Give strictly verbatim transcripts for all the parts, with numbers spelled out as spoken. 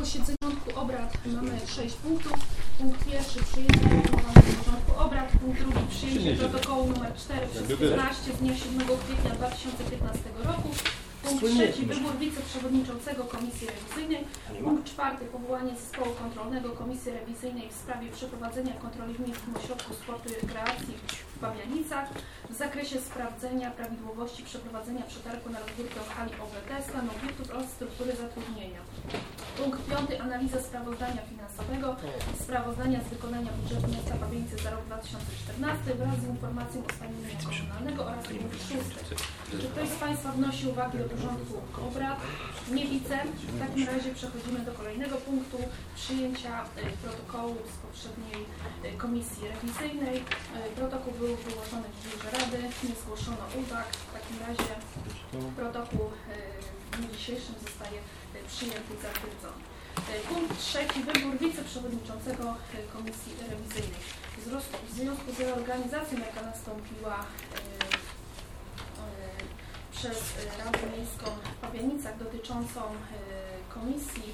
posiedzeniu porządku obrad mamy sześć punktów. Punkt pierwszy przyjęcie proponowanego porządku obrad. Punkt drugi przyjęcie protokołu nr cztery przez piętnaście z dnia siódmego kwietnia dwa tysiące piętnastego roku. Punkt trzeci wybór wiceprzewodniczącego Komisji Rewizyjnej. Punkt czwarty powołanie zespołu kontrolnego Komisji Rewizyjnej w sprawie przeprowadzenia kontroli w Miejskim Ośrodku Sportu i Rekreacji w Pabianicach w zakresie sprawdzenia prawidłowości przeprowadzenia przetargu na rozbiórkę hali O B T, stanu obiektów oraz struktury zatrudnienia. Punkt piąty analiza sprawozdania finansowego, sprawozdania z wykonania budżetu miasta Pabianice za rok dwa tysiące czternasty wraz z informacją o stanie mienia komunalnego oraz punkt szósty. Czy ktoś z Państwa wnosi uwagi do porządku obrad? Nie widzę. W takim razie przechodzimy do kolejnego punktu przyjęcia protokołu z poprzedniej komisji rewizyjnej. Protokół był wyłożony w biurze Rady, nie zgłoszono uwag. W takim razie protokół w dniu dzisiejszym zostaje przyjęty i zatwierdzony. Punkt trzeci. Wybór wiceprzewodniczącego Komisji Rewizyjnej. W związku z reorganizacją, jaka nastąpiła przez Radę Miejską w Pabianicach dotyczącą komisji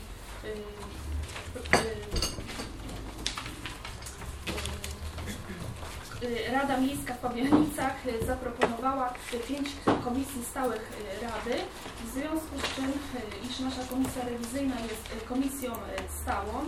Rada Miejska w Pabianicach zaproponowała pięć komisji stałych Rady, w związku z czym, iż nasza komisja rewizyjna jest komisją stałą,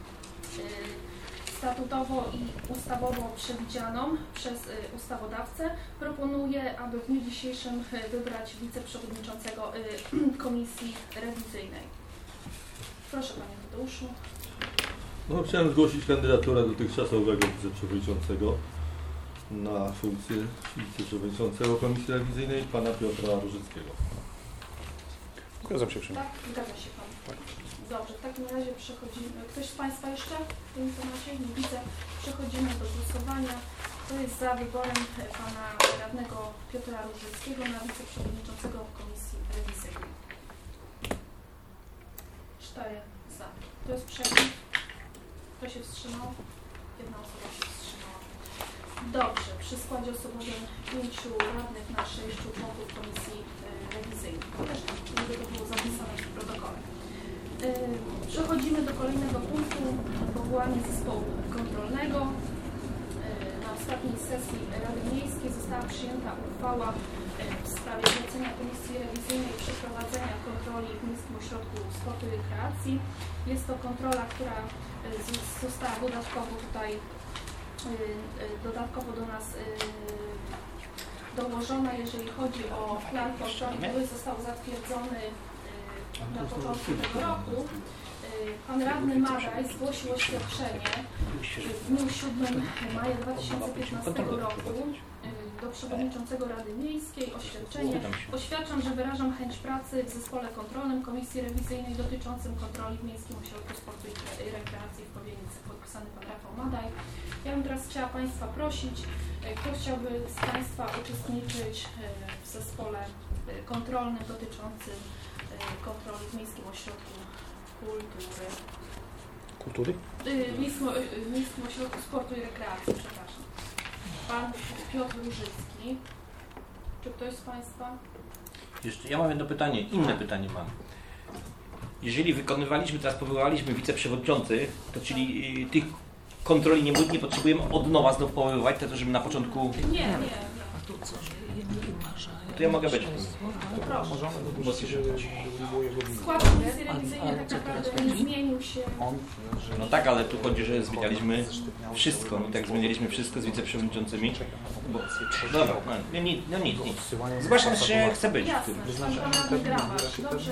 statutowo i ustawowo przewidzianą przez ustawodawcę, proponuję, aby w dniu dzisiejszym wybrać wiceprzewodniczącego komisji rewizyjnej. Proszę Panie Tadeuszu. No, chciałem zgłosić kandydaturę dotychczasowego wiceprzewodniczącego na funkcję wiceprzewodniczącego Komisji Rewizyjnej, pana Piotra Różyckiego. Zgadzam się, tak, zgadza się Pan. Tak. Dobrze, w takim razie przechodzimy. Ktoś z Państwa jeszcze w tym temacie? Nie widzę. Przechodzimy do głosowania. Kto jest za wyborem pana radnego Piotra Różyckiego na wiceprzewodniczącego Komisji Rewizyjnej? Cztery za. Kto jest przeciw? Kto się wstrzymał? Jedna osoba się wstrzymała. Dobrze, przy składzie osobowym pięciu radnych na sześciu członków Komisji Rewizyjnej. Też żeby to było zapisane w protokole. Przechodzimy do kolejnego punktu, powołanie zespołu kontrolnego. Na ostatniej sesji Rady Miejskiej została przyjęta uchwała w sprawie zlecenia Komisji Rewizyjnej przeprowadzenia kontroli w Miejskim Ośrodku Sportu i Rekreacji. Jest to kontrola, która została dodatkowo tutaj dodatkowo do nas dołożona, jeżeli chodzi o plan kontroli, który został zatwierdzony na początku tego roku. Pan radny Madaj zgłosił oświadczenie w dniu siódmego maja dwa tysiące piętnastego roku do przewodniczącego Rady Miejskiej. Oświadczenie. Oświadczam, że wyrażam chęć pracy w zespole kontrolnym Komisji Rewizyjnej dotyczącym kontroli w Miejskim Ośrodku Sportu i Rekreacji w Pabianicach. Podpisany pan Rafał Madaj. Ja bym teraz chciała Państwa prosić, kto chciałby z Państwa uczestniczyć w zespole kontrolnym dotyczącym kontroli w Miejskim Ośrodku Kultury. Kultury? W Miejskim, Miejskim Ośrodku Sportu i Rekreacji, przepraszam. Pan Piotr Różycki. Czy ktoś z Państwa? Jeszcze, ja mam jedno pytanie, inne pytanie mam. Jeżeli wykonywaliśmy, teraz powołaliśmy wiceprzewodniczących, to czyli y, tych kontroli nie, nie potrzebujemy od nowa znów powoływać, to żeby na początku... Nie, nie, nie. To ja mogę być. Skład Komisji Rewizyjnej tak naprawdę nie zmienił się. No tak, ale tu chodzi, że zmienialiśmy wszystko. I tak zmienialiśmy wszystko z wiceprzewodniczącymi. Bo... Dobra, no nic, no nic, nic. Zgłaszam się, jak chcę być. Jasne, pan Grabarz. Dobrze,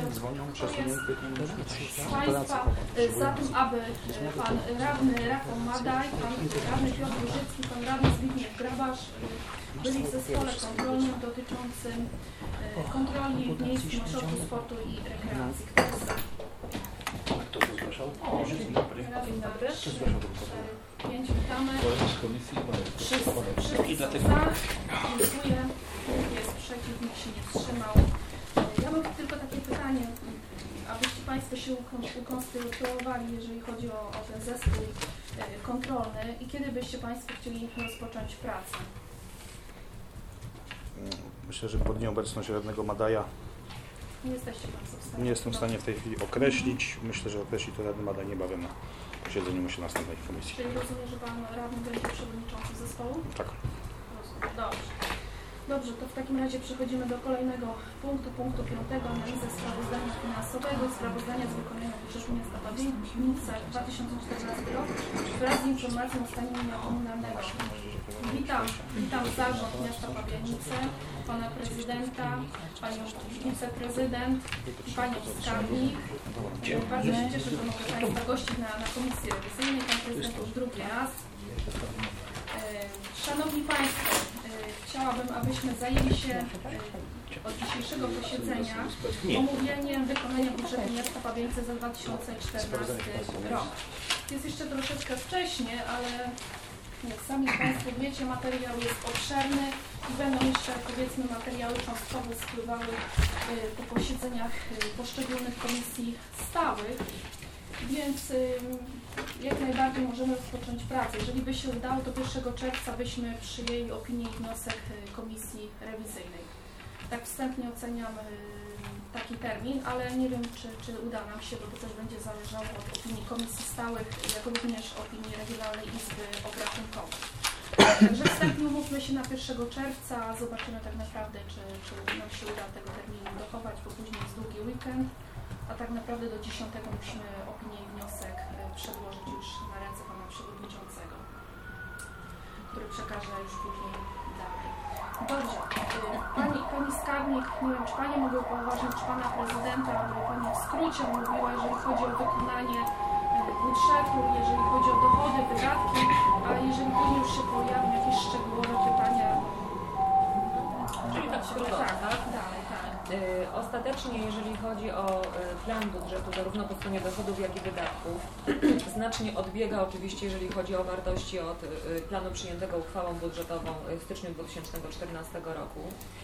z Państwa za tym, aby pan radny Rafał Madaj, pan radny Piotr Różycki, pan radny Zbigniew Grabarz byli w zespole kontrolnym dotyczącym kontroli w Miejskim Ośrodku Sportu i Rekreacji. Kto jest za? Kto to zgłaszał? O, dzień dobry. Dzień dobry. Pięć, witamy. Wszyscy, wszyscy I dlatego... za. Dziękuję. Jest przeciw, nikt się nie wstrzymał. Ja mam tylko takie pytanie, abyście Państwo się ukonstytuowali, jeżeli chodzi o, o ten zespół kontrolny i kiedy byście Państwo chcieli rozpocząć pracę? Myślę, że pod nieobecność radnego Madaja Nie jesteście Państwo w stanie. Nie jestem w stanie w tej chwili określić. Myślę, że określi to radny badań niebawem na posiedzeniu myślę następnej komisji. Czyli rozumiem, że Pan radny będzie przewodniczący zespołu? Tak. Rozumiem. Dobrze. Dobrze, to w takim razie przechodzimy do kolejnego punktu, punktu piątego, analiza sprawozdania finansowego, sprawozdania z wykonania budżetu miasta Babinica dwa tysiące czternasty rok wraz z informacją o stanie mienia komunalnego. Witam, witam zarząd miasta Pabianice, pana prezydenta, panią wiceprezydent i panią skarbnik. Bardzo się cieszę, że mogę Państwa gościć na, na komisji rewizyjnej. Pan prezydent już drugi raz. Szanowni Państwo, chciałabym, abyśmy zajęli się od dzisiejszego posiedzenia omówieniem wykonania budżetu miasta Pabianice za dwa tysiące czternasty rok. Jest jeszcze troszeczkę wcześnie, ale jak sami Państwo wiecie, materiał jest obszerny i będą jeszcze, powiedzmy, materiały cząstkowe spływały po posiedzeniach poszczególnych komisji stałych, więc jak najbardziej możemy rozpocząć pracę. Jeżeli by się udało, to pierwszego czerwca byśmy przyjęli opinię i wniosek komisji rewizyjnej. Tak wstępnie oceniam taki termin, ale nie wiem, czy, czy uda nam się, bo to też będzie zależało od opinii komisji stałych, jak również opinii Regionalnej Izby Obrachunkowej. Także wstępnie umówmy się na pierwszego czerwca, zobaczymy tak naprawdę, czy, czy nam się uda tego terminu dochować, bo później jest długi weekend, a tak naprawdę do dziesiątego musimy opinię i wniosek przedłożyć już na ręce pana przewodniczącego, który przekaże już później dalej. Dobrze, pani, pani skarbnik, nie wiem, czy Panie mogły poważnie, czy Pana Prezydenta, aby Pani w skrócie mówiła, jeżeli chodzi o wykonanie budżetu, jeżeli chodzi o dochody, wydatki, a jeżeli później już się pojawią jakieś szczegółowe pytania. Czyli tak skrótowo, tak? tak? Dalej, tak. Yy, ostatecznie, jeżeli chodzi o yy, plan budżetu, zarówno po stronie dochodów, jak i wydatków, znacznie odbiega oczywiście, jeżeli chodzi o wartości od yy, planu przyjętego uchwałą budżetową w styczniu dwa tysiące czternastego roku.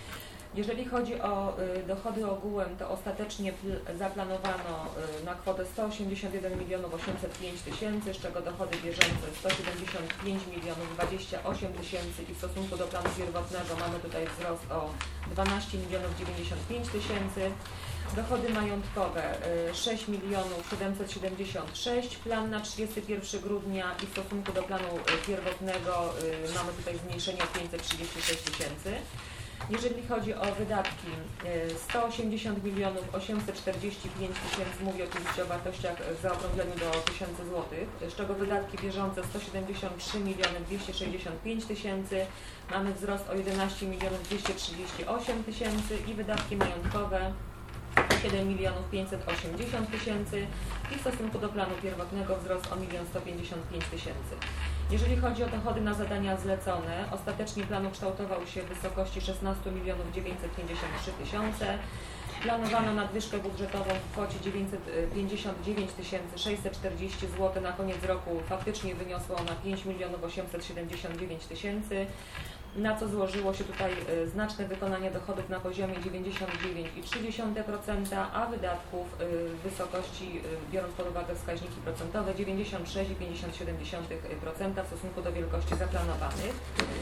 Jeżeli chodzi o y, dochody ogółem, to ostatecznie zaplanowano y, na kwotę sto osiemdziesiąt jeden milionów osiemset pięć tysięcy, z czego dochody bieżące sto siedemdziesiąt pięć milionów dwadzieścia osiem tysięcy i w stosunku do planu pierwotnego mamy tutaj wzrost o dwanaście milionów dziewięćdziesiąt pięć tysięcy. Dochody majątkowe y, sześć milionów siedemset siedemdziesiąt sześć, plan na trzydziestego pierwszego grudnia i w stosunku do planu y, pierwotnego y, mamy tutaj zmniejszenie o pięćset trzydzieści sześć tysięcy. Jeżeli chodzi o wydatki, sto osiemdziesiąt milionów osiemset czterdzieści pięć tysięcy, mówię oczywiście o wartościach w zaokrągleniu do tysiąca złotych, z czego wydatki bieżące sto siedemdziesiąt trzy miliony dwieście sześćdziesiąt pięć tysięcy, mamy wzrost o jedenaście milionów dwieście trzydzieści osiem tysięcy i wydatki majątkowe siedem milionów pięćset osiemdziesiąt tysięcy i w stosunku do planu pierwotnego wzrost o jeden milion sto pięćdziesiąt pięć tysięcy. Jeżeli chodzi o dochody na zadania zlecone, ostatecznie plan ukształtował się w wysokości szesnaście milionów dziewięćset pięćdziesiąt trzy tysiące. Planowano nadwyżkę budżetową w kwocie dziewięćset pięćdziesiąt dziewięć tysięcy sześćset czterdzieści złotych. Na koniec roku faktycznie wyniosło ona pięć milionów osiemset siedemdziesiąt dziewięć tysięcy. Na co złożyło się tutaj znaczne wykonanie dochodów na poziomie dziewięćdziesiąt dziewięć przecinek trzy procent, a wydatków w wysokości, biorąc pod uwagę wskaźniki procentowe, dziewięćdziesiąt sześć przecinek pięćdziesiąt siedem procent w stosunku do wielkości zaplanowanych.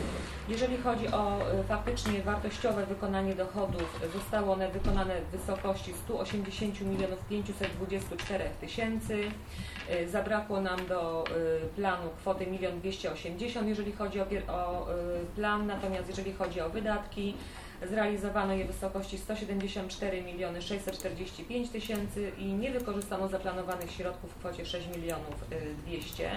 Jeżeli chodzi o faktycznie wartościowe wykonanie dochodów, zostało one wykonane w wysokości sto osiemdziesiąt milionów pięćset dwadzieścia cztery tysięcy. Zabrakło nam do planu kwoty jeden milion dwieście osiemdziesiąt, jeżeli chodzi o, o plan, natomiast jeżeli chodzi o wydatki, zrealizowano je w wysokości sto siedemdziesiąt cztery miliony sześćset czterdzieści pięć tysięcy i nie wykorzystano zaplanowanych środków w kwocie sześć milionów dwieście.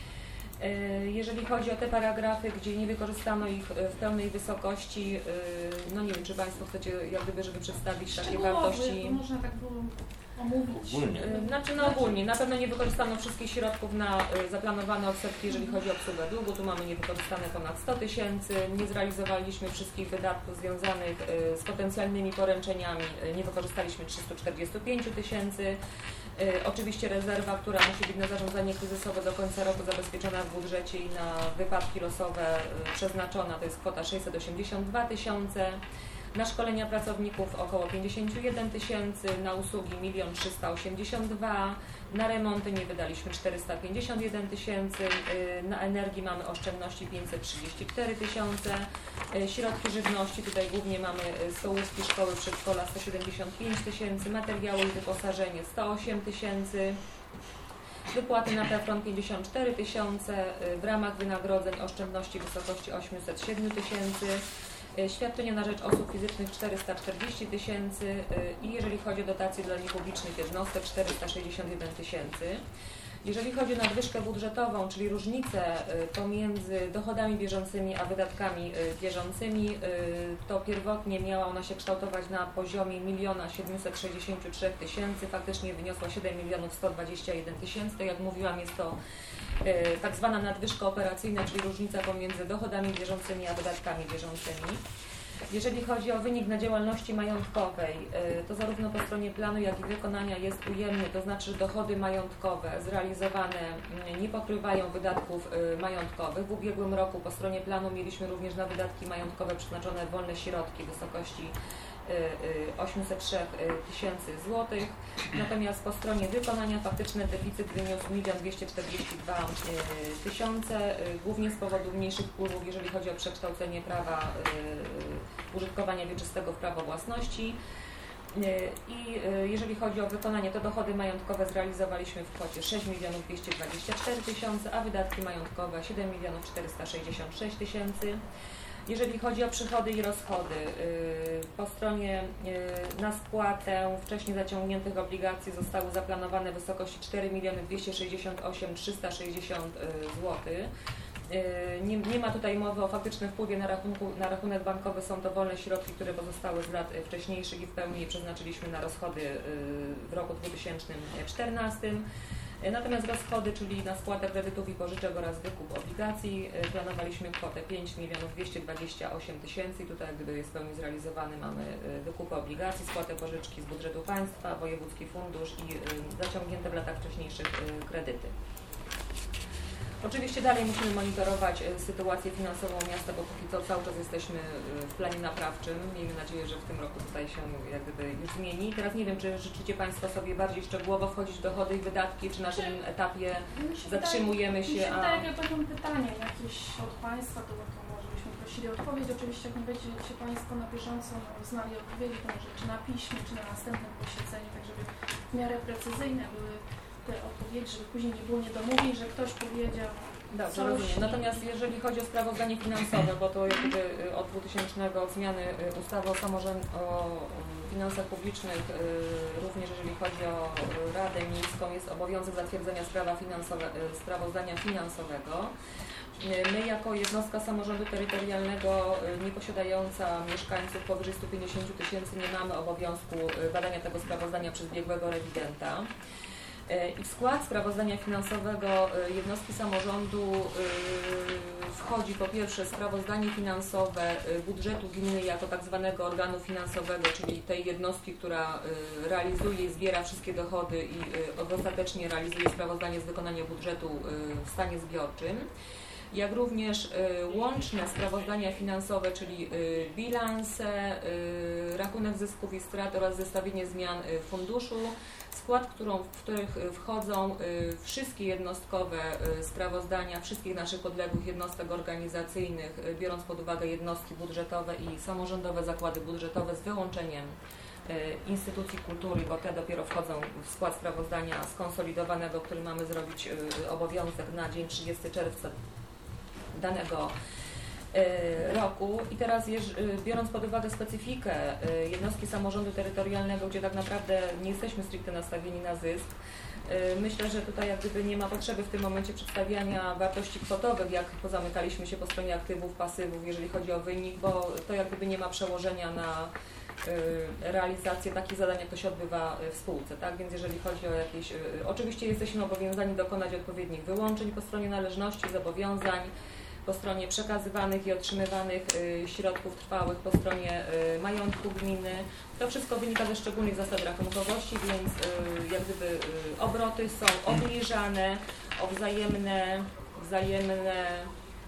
Jeżeli chodzi o te paragrafy, gdzie nie wykorzystano ich w pełnej wysokości, no nie wiem, czy Państwo chcecie jak gdyby, żeby przedstawić takie wartości. To można tak było omówić. Ogólnie. Znaczy no ogólnie, na pewno nie wykorzystano wszystkich środków na zaplanowane odsetki, jeżeli chodzi o obsługę długu, tu mamy niewykorzystane ponad sto tysięcy, nie zrealizowaliśmy wszystkich wydatków związanych z potencjalnymi poręczeniami, nie wykorzystaliśmy trzysta czterdzieści pięć tysięcy. Oczywiście rezerwa, która musi być na zarządzanie kryzysowe do końca roku zabezpieczona w budżecie i na wypadki losowe przeznaczona, to jest kwota sześćset osiemdziesiąt dwa tysiące. Na szkolenia pracowników około pięćdziesiąt jeden tysięcy, na usługi milion trzysta osiemdziesiąt dwa, na remonty nie wydaliśmy czterysta pięćdziesiąt jeden tysięcy, na energii mamy oszczędności pięćset trzydzieści cztery tysiące, środki żywności, tutaj głównie mamy stołówki, szkoły, przedszkola sto siedemdziesiąt pięć tysięcy, materiały i wyposażenie sto osiem tysięcy, wypłaty na PFRON pięćdziesiąt cztery tysiące, w ramach wynagrodzeń oszczędności w wysokości osiemset siedem tysięcy, świadczenia na rzecz osób fizycznych czterysta czterdzieści tysięcy i jeżeli chodzi o dotacje dla niepublicznych jednostek czterysta sześćdziesiąt jeden tysięcy. Jeżeli chodzi o nadwyżkę budżetową, czyli różnicę pomiędzy dochodami bieżącymi a wydatkami bieżącymi, to pierwotnie miała ona się kształtować na poziomie jeden siedemset sześćdziesiąt trzy tysięcy, faktycznie wyniosła siedem milionów sto dwadzieścia jeden tysięcy. Tak jak mówiłam, jest to tak zwana nadwyżka operacyjna, czyli różnica pomiędzy dochodami bieżącymi a wydatkami bieżącymi. Jeżeli chodzi o wynik na działalności majątkowej, to zarówno po stronie planu, jak i wykonania jest ujemny, to znaczy dochody majątkowe zrealizowane nie pokrywają wydatków majątkowych. W ubiegłym roku po stronie planu mieliśmy również na wydatki majątkowe przeznaczone wolne środki w wysokości osiemset trzy tysięcy złotych, natomiast po stronie wykonania faktyczny deficyt wyniósł milion dwieście czterdzieści dwa tysiące, głównie z powodu mniejszych wpływów, jeżeli chodzi o przekształcenie prawa użytkowania wieczystego w prawo własności. I jeżeli chodzi o wykonanie, to dochody majątkowe zrealizowaliśmy w kwocie sześć milionów dwieście dwadzieścia cztery tysiące, a wydatki majątkowe siedem milionów czterysta sześćdziesiąt sześć tysięcy. Jeżeli chodzi o przychody i rozchody, po stronie na spłatę wcześniej zaciągniętych obligacji zostały zaplanowane w wysokości cztery miliony dwieście sześćdziesiąt osiem tysięcy trzysta sześćdziesiąt złotych. Nie, nie ma tutaj mowy o faktycznym wpływie na, rachunku, na rachunek bankowy, są to wolne środki, które pozostały z lat wcześniejszych i w pełni je przeznaczyliśmy na rozchody w roku dwa tysiące czternastym. Natomiast rozchody, czyli na spłatę kredytów i pożyczek oraz wykup obligacji, planowaliśmy kwotę pięć milionów dwieście dwadzieścia osiem tysięcy i tutaj gdy jest w pełni zrealizowany, mamy wykupy obligacji, spłatę pożyczki z budżetu państwa, wojewódzki fundusz i zaciągnięte w latach wcześniejszych kredyty. Oczywiście dalej musimy monitorować sytuację finansową miasta, bo póki co cały czas jesteśmy w planie naprawczym. Miejmy nadzieję, że w tym roku tutaj się jak gdyby już zmieni. Teraz nie wiem, czy życzycie Państwo sobie bardziej szczegółowo wchodzić w dochody i wydatki, czy na tym etapie zatrzymujemy się. Mi się a... wydaje, jak będą pytania jakieś od Państwa, to, to może byśmy prosili o odpowiedź. Oczywiście jak będziecie Państwo na bieżąco znali odpowiedzi, to może czy na piśmie, czy na następnym posiedzeniu, tak żeby w miarę precyzyjne były te odpowiedzi, żeby później nie było niedomówień, że ktoś powiedział. Dobrze, rozumiem. Natomiast jeżeli chodzi o sprawozdanie finansowe, bo to jakby od dwutysięcznego od zmiany ustawy o samorządzie, o finansach publicznych, również jeżeli chodzi o Radę Miejską, jest obowiązek zatwierdzenia sprawa finansowe, sprawozdania finansowego. My jako jednostka samorządu terytorialnego nieposiadająca mieszkańców powyżej stu pięćdziesięciu tysięcy nie mamy obowiązku badania tego sprawozdania przez biegłego rewidenta. I w skład sprawozdania finansowego jednostki samorządu wchodzi po pierwsze sprawozdanie finansowe budżetu gminy jako tak zwanego organu finansowego, czyli tej jednostki, która realizuje i zbiera wszystkie dochody i ostatecznie realizuje sprawozdanie z wykonania budżetu w stanie zbiorczym, jak również łączne sprawozdania finansowe, czyli bilanse, rachunek zysków i strat oraz zestawienie zmian funduszu, skład, którą, w których wchodzą wszystkie jednostkowe sprawozdania wszystkich naszych podległych jednostek organizacyjnych, biorąc pod uwagę jednostki budżetowe i samorządowe zakłady budżetowe z wyłączeniem instytucji kultury, bo te dopiero wchodzą w skład sprawozdania skonsolidowanego, który mamy zrobić obowiązek na dzień trzydziestego czerwca danego roku. I teraz biorąc pod uwagę specyfikę jednostki samorządu terytorialnego, gdzie tak naprawdę nie jesteśmy stricte nastawieni na zysk, myślę, że tutaj jak gdyby nie ma potrzeby w tym momencie przedstawiania wartości kwotowych, jak pozamykaliśmy się po stronie aktywów, pasywów, jeżeli chodzi o wynik, bo to jak gdyby nie ma przełożenia na realizację takich zadań, jak to się odbywa w spółce, tak? Więc jeżeli chodzi o jakieś... Oczywiście jesteśmy obowiązani dokonać odpowiednich wyłączeń po stronie należności, zobowiązań, po stronie przekazywanych i otrzymywanych środków trwałych, po stronie majątku gminy. To wszystko wynika ze szczególnych zasad rachunkowości, więc jak gdyby obroty są obniżane o wzajemne, wzajemne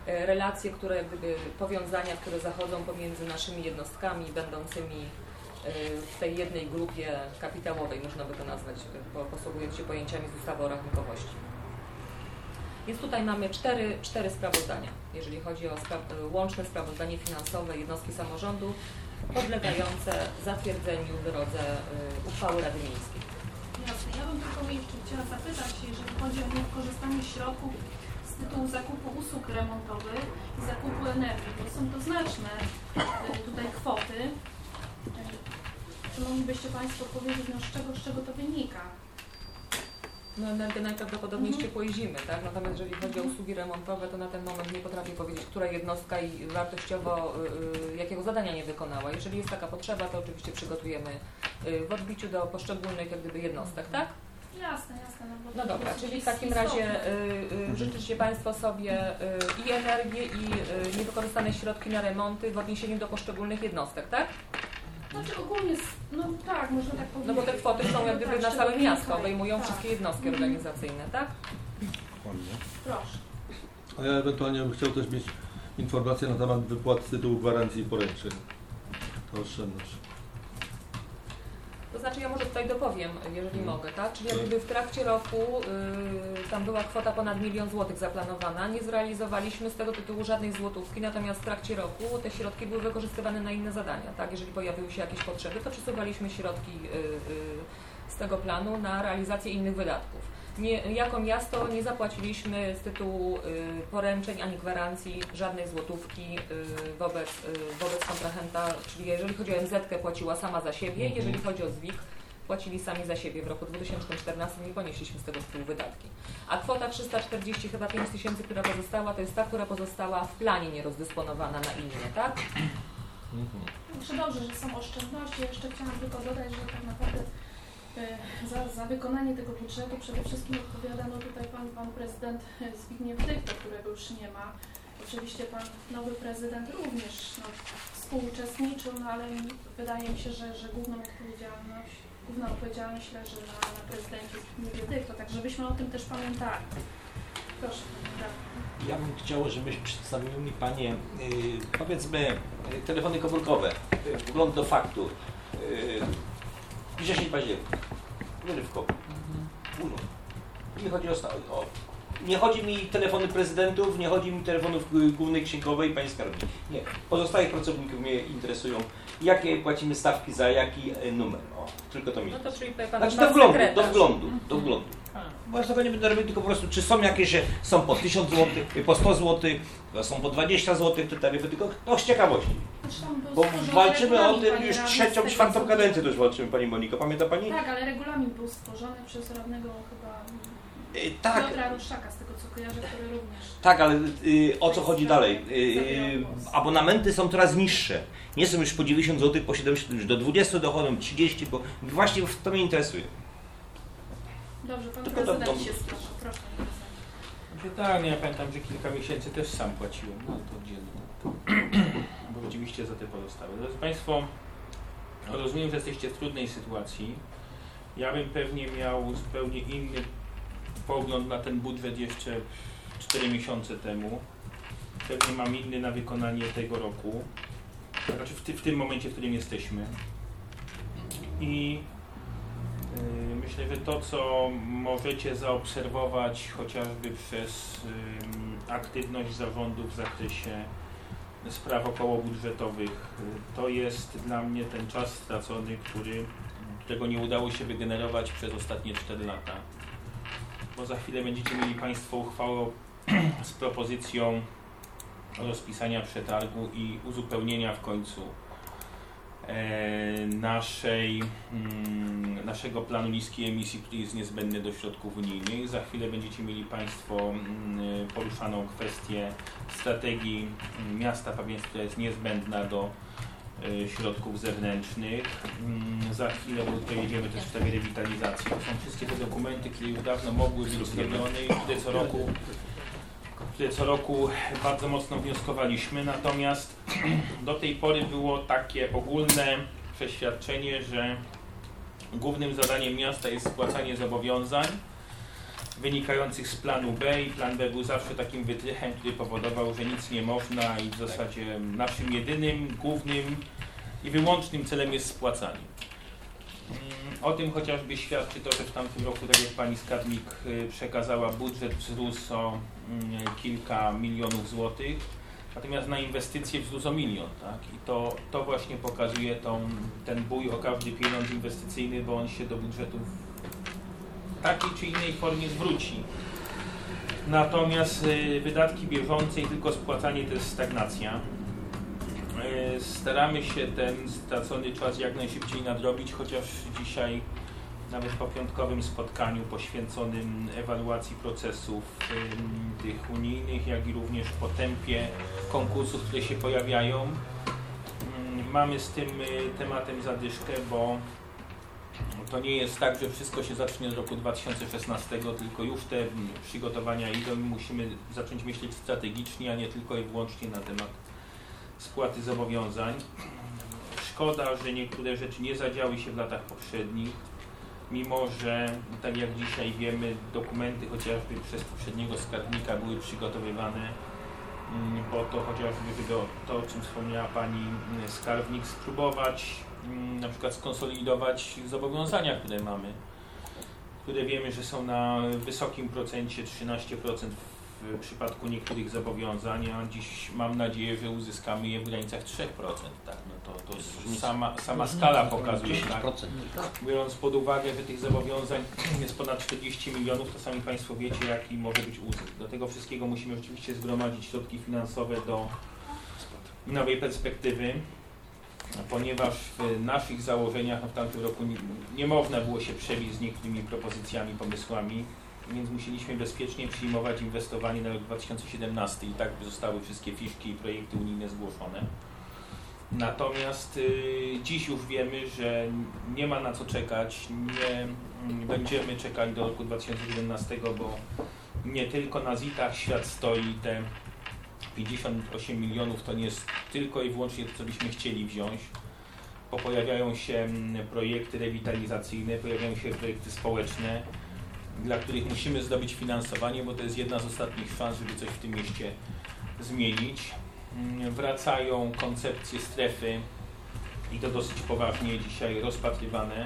relacje, które jak gdyby powiązania, które zachodzą pomiędzy naszymi jednostkami będącymi w tej jednej grupie kapitałowej, można by to nazwać, posługując się pojęciami z ustawy o rachunkowości. Więc tutaj mamy cztery, cztery sprawozdania, jeżeli chodzi o spra łączne sprawozdanie finansowe jednostki samorządu podlegające zatwierdzeniu w drodze y, uchwały Rady Miejskiej. Jasne. Ja bym tylko jeszcze chciała zapytać, jeżeli chodzi o niewykorzystanie środków z tytułu zakupu usług remontowych i zakupu energii, to są to znaczne y, tutaj kwoty. Czy moglibyście Państwo powiedzieć, no, z czego, z czego to wynika? No energię najprawdopodobniej Mhm. z ciepłej zimy, tak? Natomiast jeżeli chodzi o usługi remontowe, to na ten moment nie potrafię powiedzieć, która jednostka i wartościowo y, jakiego zadania nie wykonała. Jeżeli jest taka potrzeba, to oczywiście przygotujemy y, w odbiciu do poszczególnych jak gdyby jednostek, tak? Jasne, jasne. No, bo No to dobra, jest czyli w istotne. takim razie y, y, życzycie Państwo sobie y, i energię, i y, niewykorzystane środki na remonty w odniesieniu do poszczególnych jednostek, tak? Znaczy ogólnie, no tak, można tak powiedzieć. No bo te kwoty są jak gdyby Tak, na z całe czego miasto, wynikają. obejmują Tak. wszystkie jednostki Mhm. organizacyjne, tak? Proszę. A ja ewentualnie bym chciał też mieć informację na temat wypłat z tytułu gwarancji i poręczeń. To oszczędność. To znaczy ja może tutaj dopowiem, jeżeli Mhm. mogę, tak? Czyli jakby w trakcie roku y, tam była kwota ponad milion złotych zaplanowana, nie zrealizowaliśmy z tego tytułu żadnej złotówki, natomiast w trakcie roku te środki były wykorzystywane na inne zadania, tak? Jeżeli pojawiły się jakieś potrzeby, to przesuwaliśmy środki y, y, z tego planu na realizację innych wydatków. Nie, jako miasto nie zapłaciliśmy z tytułu y, poręczeń ani gwarancji żadnej złotówki y, wobec, y, wobec kontrahenta, czyli jeżeli chodzi o em zetkę, płaciła sama za siebie, Mhm. jeżeli chodzi o zwik, płacili sami za siebie. W roku dwa tysiące czternastym nie ponieśliśmy z tego tytułu wydatki. A kwota trzysta czterdzieści chyba pięć tysięcy, która pozostała, to jest ta, która pozostała w planie nierozdysponowana na inne, tak? Mhm. Znaczy dobrze, że są oszczędności. Jeszcze chciałam tylko dodać, że tak naprawdę y, za, za wykonanie tego budżetu przede wszystkim odpowiada no tutaj pan, pan prezydent Zbigniew Dychto, którego już nie ma. Oczywiście pan nowy prezydent również no, współuczestniczył, no ale wydaje mi się, że, że główną odpowiedzialność, główna odpowiedzialność leży na, na prezydencie Zbigniewie Dychto, tak żebyśmy o tym też pamiętali. Proszę, Pani Radny. Ja bym chciał, żebyś przedstawił mi Panie, yy, powiedzmy, yy, telefony komórkowe, yy, wgląd do faktur, yy, wrzesień, październik, wyrywkowy, urząd. Nie chodzi o, sta- o nie chodzi mi telefony prezydentów, nie chodzi mi telefonów y, głównej księgowej i Pani Skarbnik. Nie, pozostałych pracowników mnie interesują, jakie płacimy stawki za jaki y, numer. O, tylko to mi. No to czyli tutaj pan, Znaczy pan do wglądu, sekretarz. do wglądu, do wglądu. Bo ja tego nie będę robił, tylko po prostu, czy są jakieś, że są po tysiąc złotych, po sto złotych, są po dwadzieścia złotych te taryfy, tylko no, z ciekawości. Zresztą był Bo stworzony walczymy o regulamin, tym Pani już Radny, z trzecią, tego, czwartą co- kadencję też walczymy, Pani Moniko. Pamięta Pani? Tak, ale regulamin był stworzony przez radnego chyba Y, tak, Piotra Ruszczaka, z tego co kojarzę, który również... tak, ale y, o co chodzi dalej? Y, y, abonamenty są coraz niższe. Nie są już po dziewięćdziesiąt złotych, po siedemdziesiąt, już do dwudziestu dochodzą, trzydzieści, bo właśnie to mnie interesuje. Dobrze, pan Tylko to- prezydent to- się zgłasza, proszę. Pan prezydent. Tak, ja pamiętam, że kilka miesięcy też sam płaciłem, no to oddzielnie. Bo oczywiście za te pozostałe. Drodzy Państwo, rozumiem, że jesteście w trudnej sytuacji. Ja bym pewnie miał zupełnie inny pogląd na ten budżet jeszcze cztery miesiące temu. Pewnie mam inny na wykonanie tego roku. Znaczy w, ty, w tym momencie, w którym jesteśmy. I Yy, myślę, że to, co możecie zaobserwować chociażby przez yy, aktywność zarządu w zakresie spraw okołobudżetowych, yy, to jest dla mnie ten czas stracony, który, którego nie udało się wygenerować przez ostatnie cztery lata. Bo za chwilę będziecie mieli Państwo uchwałę z propozycją rozpisania przetargu i uzupełnienia w końcu naszej, mm, naszego planu niskiej emisji, który jest niezbędny do środków unijnych. Za chwilę będziecie mieli Państwo mm, poruszaną kwestię strategii miasta, która jest niezbędna do y, środków zewnętrznych. Mm, za chwilę pojedziemy też w sprawie rewitalizacji. To są wszystkie te dokumenty, które już dawno mogły być zrobione i które co roku które co roku bardzo mocno wnioskowaliśmy, natomiast do tej pory było takie ogólne przeświadczenie, że głównym zadaniem miasta jest spłacanie zobowiązań, wynikających z planu B i plan B był zawsze takim wytrychem, który powodował, że nic nie można i w zasadzie naszym jedynym, głównym i wyłącznym celem jest spłacanie. O tym chociażby świadczy to, że w tamtym roku, tak jak pani skarbnik przekazała, budżet wzrósł o kilka milionów złotych, natomiast na inwestycje wzrósł o milion. Tak? I to, to właśnie pokazuje tą, ten bój o każdy pieniądz inwestycyjny, bo on się do budżetu w takiej czy innej formie zwróci. Natomiast wydatki bieżące i tylko spłacanie to jest stagnacja. Staramy się ten stracony czas jak najszybciej nadrobić, chociaż dzisiaj nawet po piątkowym spotkaniu poświęconym ewaluacji procesów y, tych unijnych, jak i również po tempie konkursów, które się pojawiają. Y, mamy z tym y, tematem zadyszkę, bo to nie jest tak, że wszystko się zacznie od roku dwa tysiące szesnastego, tylko już te przygotowania idą i musimy zacząć myśleć strategicznie, a nie tylko i wyłącznie na temat spłaty zobowiązań. Szkoda, że niektóre rzeczy nie zadziały się w latach poprzednich, mimo że, tak jak dzisiaj wiemy, dokumenty chociażby przez poprzedniego skarbnika były przygotowywane po to chociażby, żeby to, o czym wspomniała pani skarbnik, spróbować na przykład skonsolidować zobowiązania, które mamy, które wiemy, że są na wysokim procencie, trzynaście procent w przypadku niektórych zobowiązań, a dziś mam nadzieję, że uzyskamy je w granicach trzy procent. Tak? No to, to sama, sama skala pokazuje, tak? Biorąc pod uwagę, że tych zobowiązań jest ponad czterdzieści milionów, to sami Państwo wiecie, jaki może być uzysk. Do tego wszystkiego musimy rzeczywiście zgromadzić środki finansowe do nowej perspektywy, ponieważ w naszych założeniach no w tamtym roku nie, nie można było się przebić z niektórymi propozycjami, pomysłami, więc musieliśmy bezpiecznie przyjmować inwestowanie na rok dwa tysiące siedemnasty i tak zostały wszystkie fiszki i projekty unijne zgłoszone. Natomiast y, dziś już wiemy, że nie ma na co czekać, nie y, będziemy czekali do roku dwa tysiące siedemnastego, bo nie tylko na zitach świat stoi, te pięćdziesiąt osiem milionów to nie jest tylko i wyłącznie to, co byśmy chcieli wziąć, bo pojawiają się projekty rewitalizacyjne, pojawiają się projekty społeczne, dla których musimy zdobyć finansowanie, bo to jest jedna z ostatnich szans, żeby coś w tym mieście zmienić. Wracają koncepcje strefy i to dosyć poważnie dzisiaj rozpatrywane.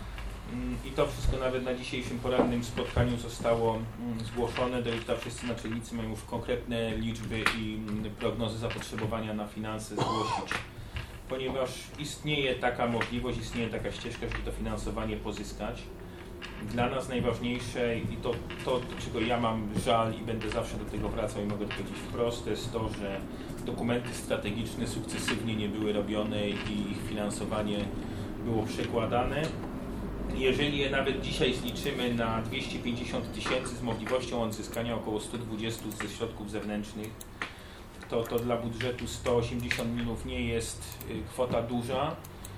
I to wszystko nawet na dzisiejszym porannym spotkaniu zostało zgłoszone. Do jutra wszyscy naczelnicy mają już konkretne liczby i prognozy zapotrzebowania na finanse zgłosić, ponieważ istnieje taka możliwość, istnieje taka ścieżka, żeby to finansowanie pozyskać. Dla nas najważniejsze i to, to, do czego ja mam żal i będę zawsze do tego wracał i mogę to powiedzieć wprost, to jest to, że dokumenty strategiczne sukcesywnie nie były robione i ich finansowanie było przekładane. Jeżeli je nawet dzisiaj zliczymy na dwieście pięćdziesiąt tysięcy z możliwością odzyskania około sto dwadzieścia ze środków zewnętrznych, to, to dla budżetu sto osiemdziesiąt milionów nie jest kwota duża,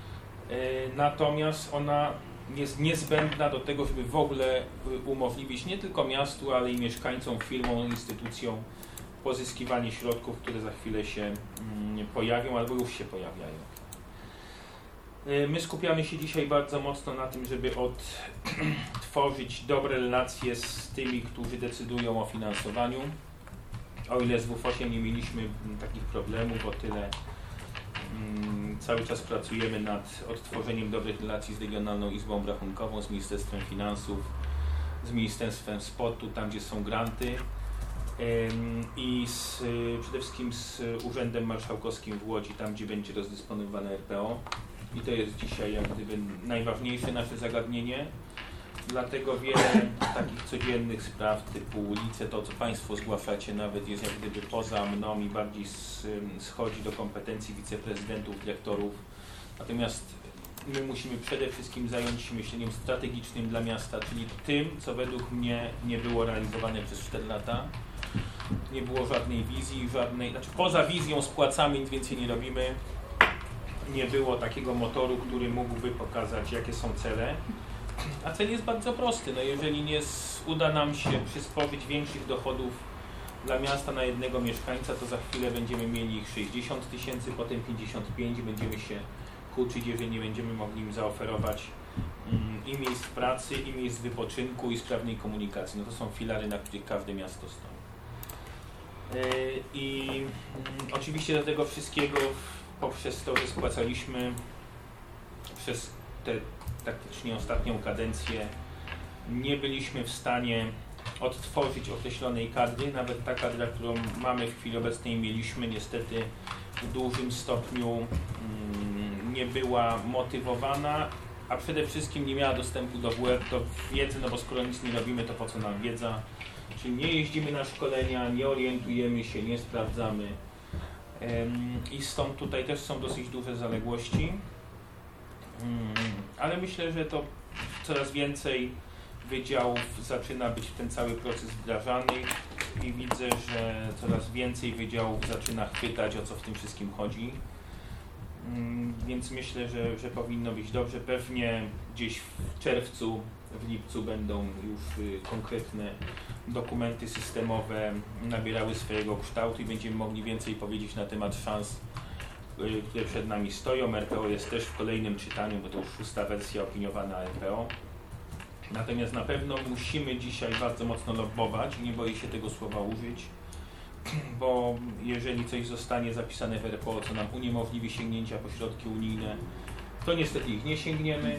natomiast ona jest niezbędna do tego, żeby w ogóle umożliwić nie tylko miastu, ale i mieszkańcom, firmom, instytucjom pozyskiwanie środków, które za chwilę się pojawią albo już się pojawiają. My skupiamy się dzisiaj bardzo mocno na tym, żeby odtworzyć dobre relacje z tymi, którzy decydują o finansowaniu. O ile z W F O S-iem nie mieliśmy takich problemów, o tyle um, cały czas pracujemy nad odtworzeniem dobrych relacji z Regionalną Izbą Obrachunkową, z Ministerstwem Finansów, z Ministerstwem Sportu, tam gdzie są granty um, i z, przede wszystkim z Urzędem Marszałkowskim w Łodzi, tam gdzie będzie rozdysponowane R P O. I to jest dzisiaj jak gdyby najważniejsze nasze zagadnienie. Dlatego wiele takich codziennych spraw typu ulice, to co Państwo zgłaszacie nawet jest jak gdyby poza mną i bardziej schodzi do kompetencji wiceprezydentów, dyrektorów. Natomiast my musimy przede wszystkim zająć się myśleniem strategicznym dla miasta, czyli tym, co według mnie nie było realizowane przez cztery lata. Nie było żadnej wizji, żadnej, znaczy poza wizją spłacamy, nic więcej nie robimy. Nie było takiego motoru, który mógłby pokazać, jakie są cele. A cel jest bardzo prosty. No jeżeli nie uda nam się przysporzyć większych dochodów dla miasta na jednego mieszkańca, to za chwilę będziemy mieli ich sześćdziesiąt tysięcy, potem pięćdziesiąt pięć, będziemy się kurczyć, jeżeli nie będziemy mogli im zaoferować i miejsc pracy, i miejsc wypoczynku, i sprawnej komunikacji. No to są filary, na których każde miasto stoi. I oczywiście do tego wszystkiego poprzez to, że spłacaliśmy przez tę praktycznie ostatnią kadencję, nie byliśmy w stanie odtworzyć określonej kadry. Nawet ta kadra, którą mamy w chwili obecnej, mieliśmy niestety w dużym stopniu nie była motywowana, a przede wszystkim nie miała dostępu do, do wiedzy, no bo skoro nic nie robimy, to po co nam wiedza? Czyli nie jeździmy na szkolenia, nie orientujemy się, nie sprawdzamy. I stąd tutaj też są dosyć duże zaległości. Ale myślę, że to coraz więcej wydziałów zaczyna być w ten cały proces wdrażany i widzę, że coraz więcej wydziałów zaczyna chwytać, o co w tym wszystkim chodzi. Więc myślę, że, że powinno być dobrze. Pewnie gdzieś w czerwcu, w lipcu będą już konkretne dokumenty systemowe nabierały swojego kształtu i będziemy mogli więcej powiedzieć na temat szans, które przed nami stoją. R P O jest też w kolejnym czytaniu, bo to już szósta wersja opiniowana R P O. Natomiast na pewno musimy dzisiaj bardzo mocno lobbować, nie boję się tego słowa użyć, bo jeżeli coś zostanie zapisane w R P O, co nam uniemożliwi sięgnięcia po środki unijne, to niestety ich nie sięgniemy.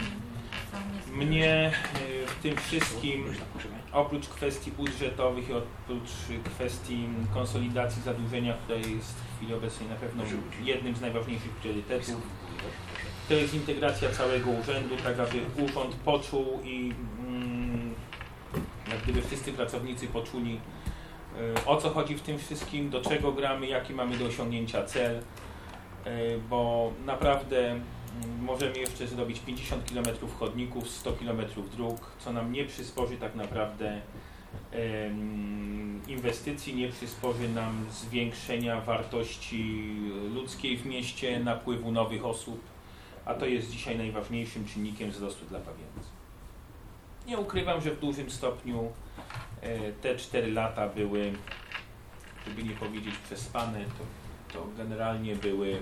Mnie w tym wszystkim, oprócz kwestii budżetowych i oprócz kwestii konsolidacji zadłużenia, która jest w chwili obecnej na pewno jednym z najważniejszych priorytetów, to jest integracja całego urzędu, tak aby urząd poczuł i mm, jak gdyby wszyscy pracownicy poczuli, y, o co chodzi w tym wszystkim, do czego gramy, jaki mamy do osiągnięcia cel, y, bo naprawdę y, możemy jeszcze zrobić pięćdziesiąt kilometrów chodników, sto kilometrów dróg, co nam nie przysporzy tak naprawdę y, inwestycji, nie przysporzy nam zwiększenia wartości ludzkiej w mieście, napływu nowych osób. A to jest dzisiaj najważniejszym czynnikiem wzrostu dla Pabianic. Nie ukrywam, że w dużym stopniu e, te cztery lata były, żeby nie powiedzieć przespane, to, to generalnie były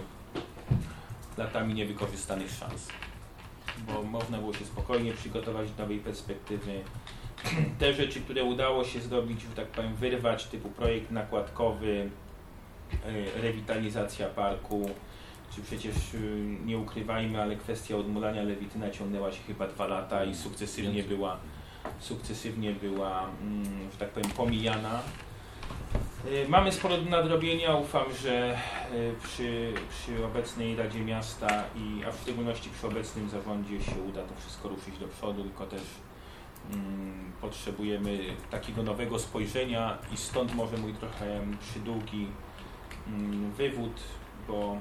latami niewykorzystanych szans. Bo można było się spokojnie przygotować do nowej perspektywy. Te rzeczy, które udało się zrobić, że tak powiem, wyrwać, typu projekt nakładkowy, e, rewitalizacja parku, czy przecież nie ukrywajmy, ale kwestia odmulania Lewityna ciągnęła się chyba dwa lata i sukcesywnie była, sukcesywnie była, że tak powiem, pomijana. Mamy sporo do nadrobienia. Ufam, że przy, przy obecnej Radzie Miasta, i, a w szczególności przy obecnym zarządzie się uda to wszystko ruszyć do przodu, tylko też um, potrzebujemy takiego nowego spojrzenia i stąd może mój trochę przydługi um, wywód, bo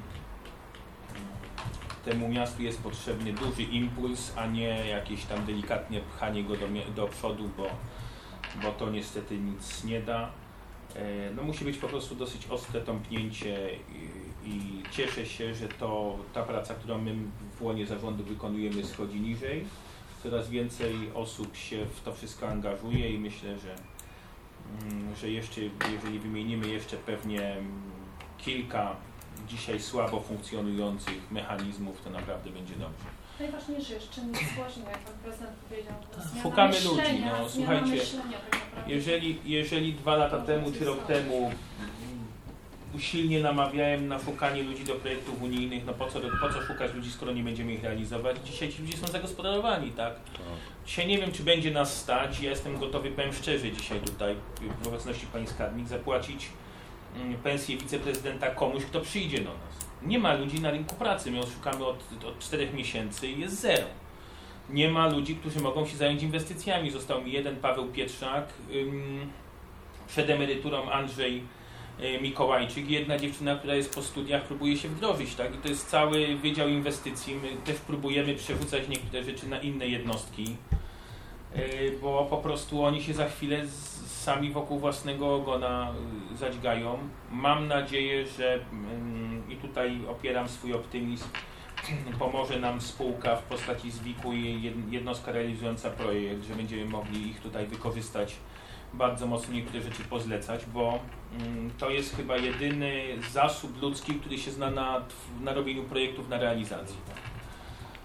temu miastu jest potrzebny duży impuls, a nie jakieś tam delikatnie pchanie go do, do przodu, bo, bo to niestety nic nie da. No musi być po prostu dosyć ostre tąpnięcie i, i cieszę się, że to ta praca, którą my w łonie zarządu wykonujemy, schodzi niżej. Coraz więcej osób się w to wszystko angażuje i myślę, że, że jeszcze, jeżeli wymienimy jeszcze pewnie kilka dzisiaj słabo funkcjonujących mechanizmów, to naprawdę będzie dobrze. Najważniejszy jest czynnik społeczny, jak pan prezydent powiedział. To Szukamy myślenia, ludzi. No, słuchajcie, myślenia, tak jeżeli, jeżeli dwa lata temu czy rok temu usilnie namawiałem na szukanie ludzi do projektów unijnych, no po co, po co szukać ludzi, skoro nie będziemy ich realizować? Dzisiaj ci ludzie są zagospodarowani, tak? Dzisiaj nie wiem, czy będzie nas stać. Ja jestem gotowy, powiem szczerze, dzisiaj tutaj w obecności pani skarbnik zapłacić pensję wiceprezydenta komuś, kto przyjdzie do nas. Nie ma ludzi na rynku pracy, my szukamy od, od czterech miesięcy i jest zero. Nie ma ludzi, którzy mogą się zająć inwestycjami. Został mi jeden Paweł Pietrzak, ym, przed emeryturą Andrzej y, Mikołajczyk i jedna dziewczyna, która jest po studiach, próbuje się wdrożyć, tak? I to jest cały Wydział Inwestycji. My też próbujemy przerzucać niektóre rzeczy na inne jednostki, y, bo po prostu oni się za chwilę z, sami wokół własnego ogona zadźgają. Mam nadzieję, że i tutaj opieram swój optymizm, pomoże nam spółka w postaci zwiku i jednostka realizująca projekt, że będziemy mogli ich tutaj wykorzystać, bardzo mocno niektóre rzeczy pozlecać, bo to jest chyba jedyny zasób ludzki, który się zna na, na robieniu projektów, na realizacji.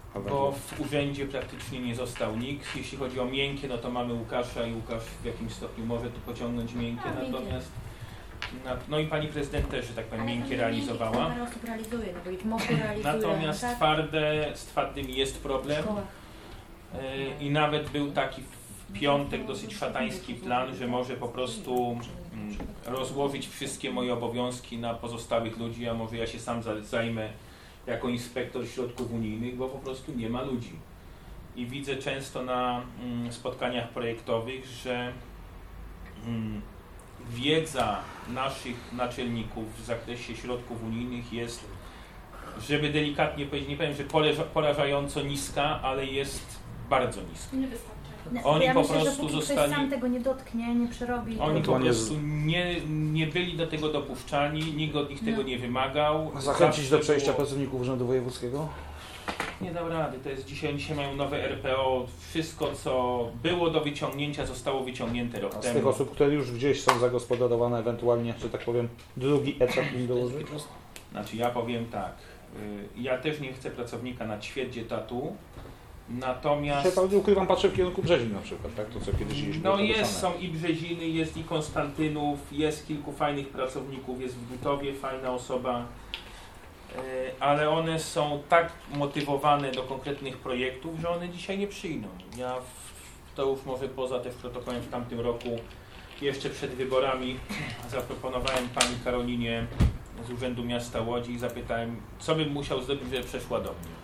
bo w urzędzie praktycznie nie został nikt. Jeśli chodzi o miękkie, no to mamy Łukasza i Łukasz w jakimś stopniu może tu pociągnąć miękkie, A, natomiast na, no i pani prezydent też, że tak powiem, miękkie realizowała. Parę osób realizuje, no bo i w M O K-u realizuje. Natomiast tak? twarde, z twardym jest problem. W szkołach. Yy, I nawet był taki w piątek dosyć szatański plan, że może po prostu mm, rozłożyć wszystkie moje obowiązki na pozostałych ludzi, a może ja się sam za- zajmę jako inspektor środków unijnych, bo po prostu nie ma ludzi. I widzę często na mm, spotkaniach projektowych, że mm, wiedza naszych naczelników w zakresie środków unijnych jest, żeby delikatnie powiedzieć, nie powiem, że poleża- porażająco niska, ale jest bardzo niska. Nie wystarcza. No, Oni ja po myślę, prostu że póki zostali- ktoś sam tego nie dotknie, nie przerobi. to- Oni po Ewentualnie z- prostu nie, nie byli do tego dopuszczani, nikt od nich tego No. nie wymagał. Zachęcić Zawsze do przejścia było- pracowników Urzędu Wojewódzkiego? Nie dał rady, to jest dzisiaj, dzisiaj mają nowe R P O, wszystko co było do wyciągnięcia zostało wyciągnięte rok A z temu. tych osób, które już gdzieś są zagospodarowane, ewentualnie, że tak powiem, drugi etap im dołożyć? Znaczy ja powiem tak, y, ja też nie chcę pracownika na ćwierć etatu, natomiast Dzisiaj prawdę ukrywam, patrzę w kierunku Brzezin na przykład, tak? To co kiedyś jeździło no to jest, same. są i Brzeziny, jest i Konstantynów, jest kilku fajnych pracowników, jest w Butowie fajna osoba, y, ale one są tak motywowane do konkretnych projektów, że one dzisiaj nie przyjdą. Ja w, to już może poza też protokołem w tamtym roku, jeszcze przed wyborami zaproponowałem pani Karolinie z Urzędu Miasta Łodzi i zapytałem, co bym musiał zrobić, żeby przeszła do mnie.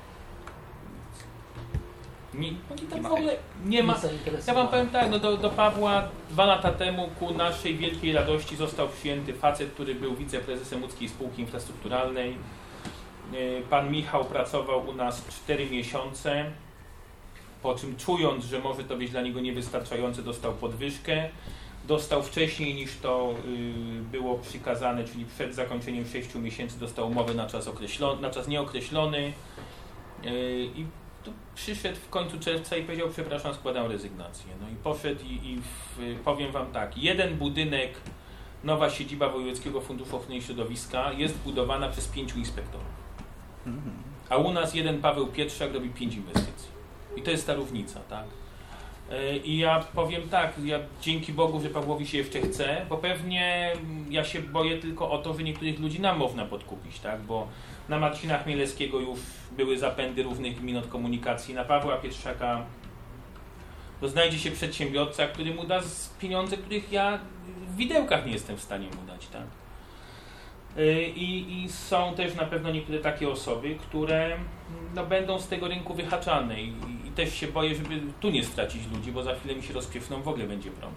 Nie, oni tam w ogóle nie ma. Ja wam powiem tak, no do, do Pawła dwa lata temu ku naszej wielkiej radości został przyjęty facet, który był wiceprezesem łódzkiej spółki infrastrukturalnej. Yy, Pan Michał pracował u nas cztery miesiące, po czym czując, że może to być dla niego niewystarczające, dostał podwyżkę. Dostał wcześniej niż to yy, było przykazane, czyli przed zakończeniem sześciu miesięcy dostał umowę na czas określony, na czas nieokreślony yy, i tu przyszedł w końcu czerwca i powiedział, przepraszam, składam rezygnację. No i poszedł i, i w, powiem wam tak, jeden budynek, nowa siedziba Wojewódzkiego Funduszu Ochrony Środowiska jest budowana przez pięciu inspektorów. A u nas jeden Paweł Pietrzak robi pięć inwestycji. I to jest ta różnica, tak? I ja powiem tak, ja dzięki Bogu, że Pawłowi się jeszcze chce, bo pewnie ja się boję tylko o to, że niektórych ludzi nam można podkupić, tak? Bo na Marcina Chmielewskiego już były zapędy różnych gmin od komunikacji, na Pawła Pietrzaka to znajdzie się przedsiębiorca, który mu da z pieniądze, których ja w widełkach nie jestem w stanie mu dać, tak? I, I są też na pewno niektóre takie osoby, które no, będą z tego rynku wyhaczane i, i też się boję, żeby tu nie stracić ludzi, bo za chwilę mi się rozpieszną, w ogóle będzie problem.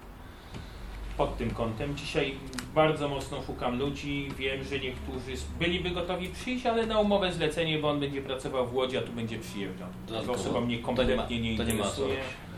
Pod tym kątem dzisiaj bardzo mocno szukam ludzi, wiem, że niektórzy byliby gotowi przyjść, ale na umowę zlecenie, bo on będzie pracował w Łodzi, a tu będzie przyjeżdżał. Ta osoba mnie kompletnie nie interesuje.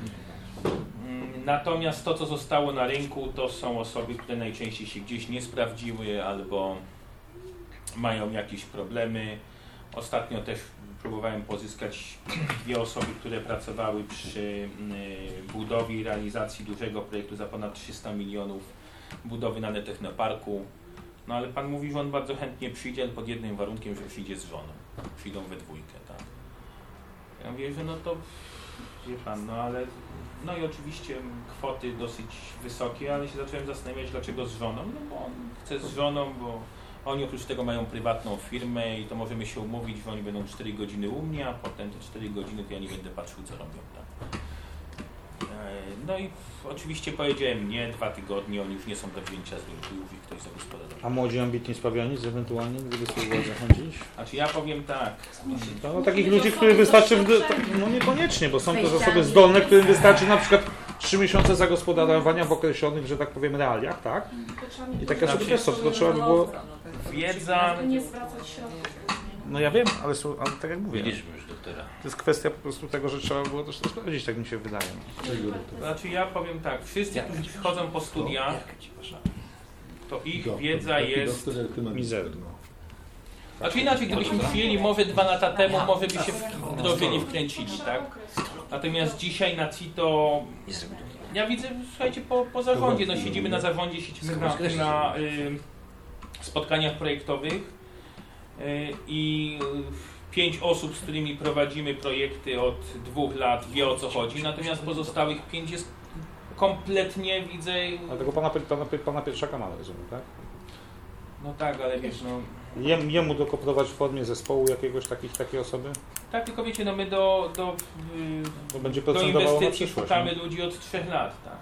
Natomiast to, co zostało na rynku, to są osoby, które najczęściej się gdzieś nie sprawdziły albo mają jakieś problemy. Ostatnio też próbowałem pozyskać dwie osoby, które pracowały przy budowie i realizacji dużego projektu za ponad trzysta milionów budowy na Technoparku. No ale pan mówi, że on bardzo chętnie przyjdzie, ale pod jednym warunkiem, że przyjdzie z żoną. Przyjdą we dwójkę, tak. Ja mówię, że no to wie pan, no ale no i oczywiście kwoty dosyć wysokie, ale się zacząłem zastanawiać, dlaczego z żoną. No bo on chce z żoną, bo oni oprócz tego mają prywatną firmę i to możemy się umówić, że oni będą cztery godziny u mnie, a potem te cztery godziny to ja nie będę patrzył, co robią tam. No i oczywiście powiedziałem nie, dwa tygodnie, oni już nie są do wzięcia z rynku, już ich ktoś zagospodarował. A młodzi, ambitni sprawianiec ewentualnie, gdyby spróbować zachęcić? Znaczy ja powiem tak, No, no takich ludzi, których wystarczy, w, tak, no niekoniecznie, bo są to osoby zdolne, którym wystarczy na przykład trzy miesiące zagospodarowania w określonych, że tak powiem, realiach, tak? I takie osoby też są, to trzeba by było... wiedza, Nie zwracać środków. No ja wiem, ale, są, ale tak jak mówię, Widzieliśmy już doktora. to jest kwestia po prostu tego, że trzeba było też to sprawdzić, tak mi się wydaje. znaczy ja powiem tak, wszyscy, którzy przychodzą po studiach, to ich wiedza jest... Mizerno. Znaczy inaczej, gdybyśmy przyjęli może dwa lata temu, może by się wdrożyli, wkręcili, tak? Natomiast dzisiaj na CITO, ja widzę, słuchajcie, po, po zarządzie, no siedzimy na zarządzie, siedzimy na, na y, spotkaniach projektowych y, i pięć osób, z którymi prowadzimy projekty od dwóch lat, wie o co chodzi, natomiast pozostałych pięć jest kompletnie, widzę... Dlatego pana, pana, pana Pietrzaka mamy, rozumiem, tak? No tak, ale wiesz, no... Jem, jemu dokoptować w formie zespołu jakiegoś takich, takiej osoby? Tak, tylko wiecie, no my do, do, To będzie do procentowało na inwestycji przyszłość. szukamy nie? ludzi od trzech lat, tak.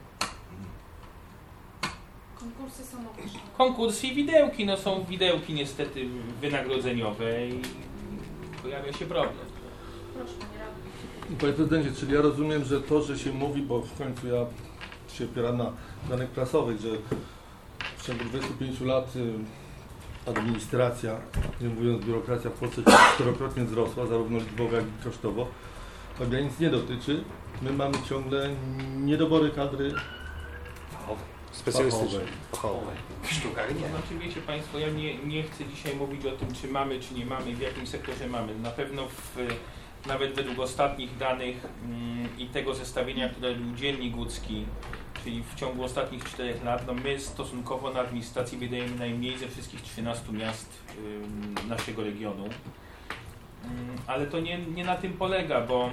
Konkursy są ogłoszone. Konkursy i widełki, no są widełki niestety wynagrodzeniowe i pojawia się problem. Proszę, panie radny. Panie prezydencie, czyli ja rozumiem, że to, że się mówi, bo w końcu ja się opieram na danych prasowych, że w ciągu dwudziestu pięciu lat y, administracja, nie mówiąc biurokracja w Polsce czterokrotnie wzrosła, zarówno liczbowo, jak i kosztowo, to mnie nic nie dotyczy. My mamy ciągle niedobory kadry Specjalistyczne. fachowej. W sztukach nie. To znaczy wiecie Państwo, ja nie, nie chcę dzisiaj mówić o tym, czy mamy, czy nie mamy, w jakim sektorze mamy. Na pewno w, nawet według ostatnich danych mm, i tego zestawienia, które robił Dziennik Łódzki, czyli w ciągu ostatnich czterech lat, no my stosunkowo na administracji wydajemy najmniej ze wszystkich trzynastu miast y, naszego regionu. Y, ale to nie, nie na tym polega, bo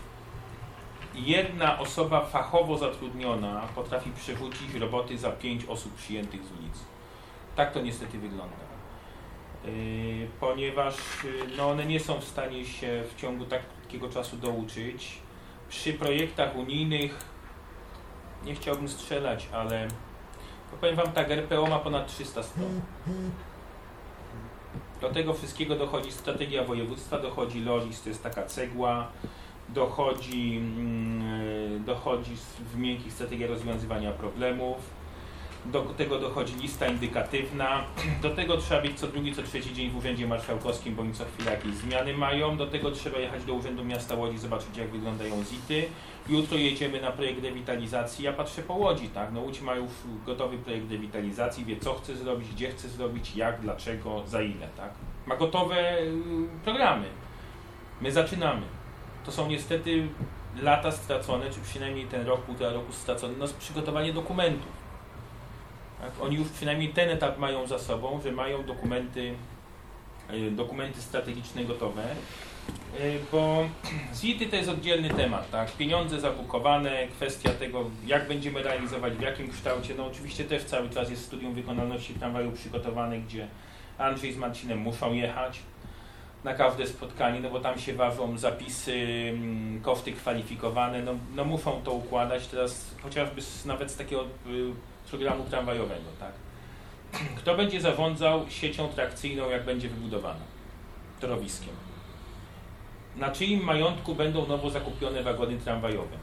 jedna osoba fachowo zatrudniona potrafi przywrócić roboty za pięć osób przyjętych z ulicy. Tak to niestety wygląda. Yy, ponieważ yy, no one nie są w stanie się w ciągu tak krótkiego czasu douczyć. Przy projektach unijnych, nie chciałbym strzelać, ale powiem Wam tak, R P O ma ponad trzysta stron. Do tego wszystkiego dochodzi strategia województwa, dochodzi LORIS, to jest taka cegła, dochodzi, dochodzi w miękkich strategia rozwiązywania problemów, do tego dochodzi lista indykatywna, do tego trzeba być co drugi, co trzeci dzień w Urzędzie Marszałkowskim, bo oni co chwilę jakieś zmiany mają, do tego trzeba jechać do Urzędu Miasta Łodzi, zobaczyć jak wyglądają zity. Jutro jedziemy na projekt rewitalizacji, ja patrzę po Łodzi, tak, no Łódź ma już gotowy projekt rewitalizacji, wie co chce zrobić, gdzie chce zrobić, jak, dlaczego, za ile, tak. Ma gotowe programy. My zaczynamy. To są niestety lata stracone, czy przynajmniej ten rok, półtora roku stracony, no przygotowanie dokumentów. Tak? Oni już przynajmniej ten etap mają za sobą, że mają dokumenty, dokumenty strategiczne gotowe, bo Z I T-y to jest oddzielny temat, tak? Pieniądze zabukowane, kwestia tego, jak będziemy realizować, w jakim kształcie, no oczywiście też cały czas jest studium wykonalności tramwaju przygotowane, gdzie Andrzej z Marcinem muszą jechać na każde spotkanie, no bo tam się ważą zapisy, koszty kwalifikowane, no, no muszą to układać teraz chociażby z, nawet z takiego y, programu tramwajowego, tak. Kto będzie zarządzał siecią trakcyjną, jak będzie wybudowana? Torowiskiem. Na czyim majątku będą nowo zakupione wagony tramwajowe?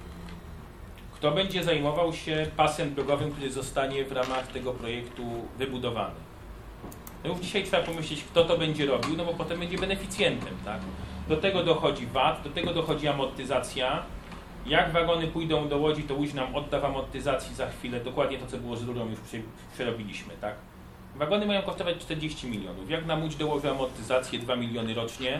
Kto będzie zajmował się pasem drogowym, który zostanie w ramach tego projektu wybudowany? No już dzisiaj trzeba pomyśleć, kto to będzie robił, no bo potem będzie beneficjentem, tak? Do tego dochodzi V A T, do tego dochodzi amortyzacja. Jak wagony pójdą do Łodzi, to Łódź nam odda w amortyzacji za chwilę, dokładnie to, co było z rurą, już przerobiliśmy, tak? Wagony mają kosztować czterdzieści milionów. Jak nam Łódź dołoży amortyzację dwa miliony rocznie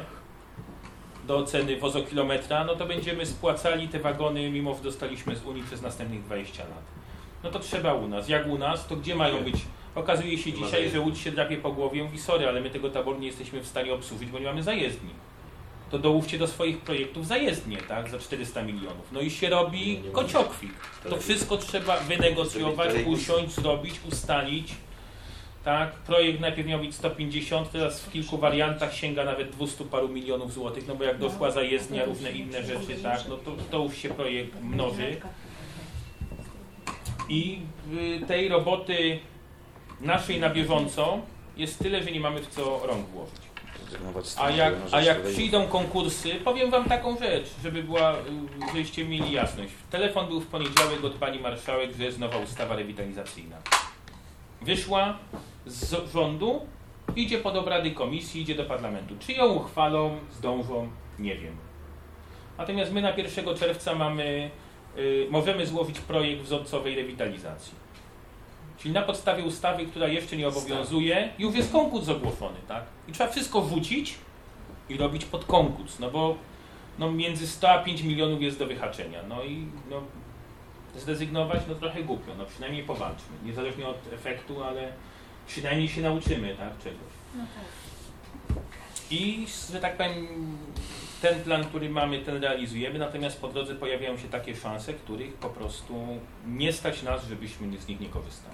do ceny wozokilometra, no to będziemy spłacali te wagony, mimo że dostaliśmy z Unii przez następnych dwadzieścia lat. No to trzeba u nas. Jak u nas, to gdzie mają być? Okazuje się dzisiaj, że Łódź się drapie po głowie i mówi, sorry, ale my tego taboru nie jesteśmy w stanie obsłużyć, bo nie mamy zajezdni. To dołóżcie do swoich projektów zajezdnie, tak, za czterysta milionów. No i się robi kociokwik. To wszystko trzeba wynegocjować, usiąść, zrobić, ustalić. Tak, projekt najpierw miał być sto pięćdziesiąt, teraz w kilku wariantach sięga nawet dwustu paru milionów złotych, no bo jak doszła zajezdnia, różne inne rzeczy, tak, no to, to już się projekt mnoży. I tej roboty naszej na bieżąco jest tyle, że nie mamy w co rąk włożyć. A jak, a jak przyjdą konkursy, powiem Wam taką rzecz, żeby była, żebyście mieli jasność. Telefon był w poniedziałek od Pani Marszałek, że jest nowa ustawa rewitalizacyjna. Wyszła z rządu, idzie pod obrady komisji, idzie do parlamentu. Czy ją uchwalą, zdążą, nie wiem. Natomiast my na pierwszego czerwca mamy, yy, możemy złożyć projekt wzorcowej rewitalizacji. Czyli na podstawie ustawy, która jeszcze nie obowiązuje, już jest konkurs ogłoszony, tak? I trzeba wszystko wrzucić i robić pod konkurs, no bo no między sto a pięć milionów jest do wyhaczenia. No i no, zrezygnować, no trochę głupio, no przynajmniej powalczmy. Niezależnie od efektu, ale przynajmniej się nauczymy, tak, czegoś. No tak. I, że tak powiem, ten plan, który mamy, ten realizujemy, natomiast po drodze pojawiają się takie szanse, których po prostu nie stać nas, żebyśmy z nich nie korzystali.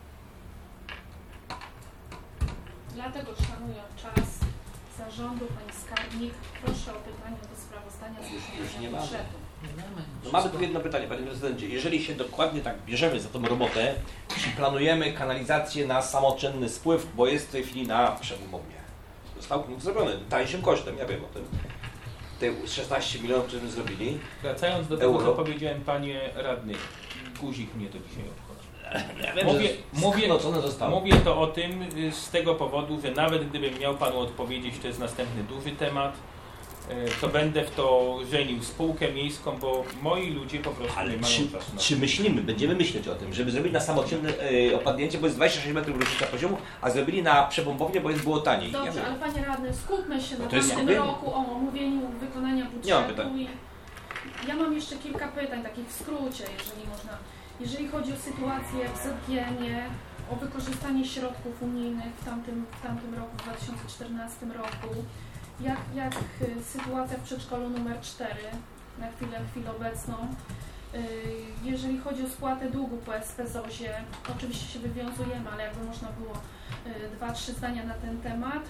Dlatego, szanując czas zarządu, Pani Skarbnik, proszę o pytanie do sprawozdania z Już nie wykonania mamy. budżetu. No mamy tu jedno pytanie, Panie Prezydencie. Jeżeli się dokładnie tak bierzemy za tą robotę, czy planujemy kanalizację na samoczynny spływ, bo jest w tej chwili na przebudowie. Został zrobiony tańszym kosztem, ja wiem o tym. Te szesnaście milionów, które zrobili. Wracając do tego, Euro. co powiedziałem, Panie Radny, guzik mnie to dzisiaj obchodzi. Ja wiem, Mówię, że mówię, no, co one zostało. mówię to o tym y, z tego powodu, że nawet gdybym miał Panu odpowiedzieć, to jest następny duży temat, y, to będę w to żenił spółkę miejską, bo moi ludzie po prostu Ale nie mają czy, czasu na to. czy myślimy, będziemy myśleć o tym, żeby zrobić na samoczynne y, opadnięcie, bo jest dwadzieścia sześć metrów różnica poziomu, a zrobili na przebombownię, bo jest było taniej. Ja Dobrze, wiem. ale Panie Radny, skupmy się na to jest tamtym skupienie. roku, o omówieniu wykonania Nie mam budżetu. pytań. I ja mam jeszcze kilka pytań, takich w skrócie, jeżeli można. Jeżeli chodzi o sytuację w Z G M-ie, o wykorzystanie środków unijnych w tamtym, w tamtym roku, w dwa tysiące czternastym roku, jak, jak y, sytuacja w przedszkolu numer cztery na chwilę, chwilę obecną. Y, Jeżeli chodzi o spłatę długu po S P ZOZ-ie, oczywiście się wywiązujemy, ale jakby można było y, dwa, trzy zdania na ten temat.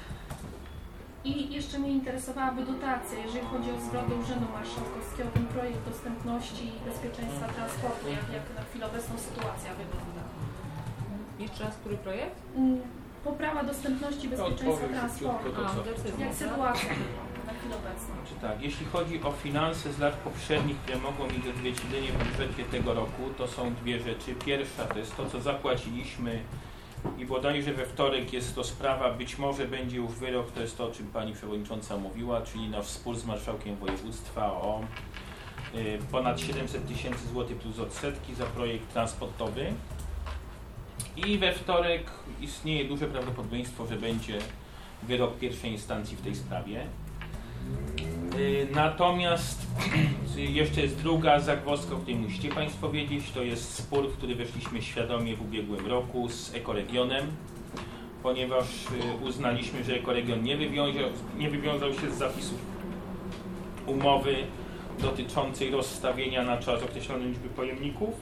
I jeszcze mnie interesowałaby dotacja, jeżeli chodzi o zwrot do Urzędu Marszałkowskiego, ten projekt dostępności i bezpieczeństwa transportu, jak, jak na chwilę obecną sytuacja wygląda. Jeszcze raz, który projekt? Mm, Poprawa dostępności i bezpieczeństwa Odpowiem transportu. szybciutko to, A, co- decyzja. Jak sytuacja wygląda na chwilę obecną? Czy tak, jeśli chodzi o finanse z lat poprzednich, które mogą mieć odzwierciedlenie w budżecie tego roku, to są dwie rzeczy. Pierwsza to jest to, co zapłaciliśmy i bodajże we wtorek jest to sprawa, być może będzie już wyrok, to jest to, o czym Pani Przewodnicząca mówiła, czyli nasz spór z Marszałkiem Województwa o y, ponad siedemset tysięcy złotych plus odsetki za projekt transportowy. I we wtorek istnieje duże prawdopodobieństwo, że będzie wyrok pierwszej instancji w tej sprawie. Yy, Natomiast jeszcze jest druga zagwozdka, o której musicie Państwo wiedzieć, to jest spór, w który weszliśmy świadomie w ubiegłym roku z Ekoregionem, ponieważ yy, uznaliśmy, że Ekoregion nie wywiązał, nie wywiązał się z zapisów umowy dotyczącej rozstawienia na czas określonej liczby pojemników.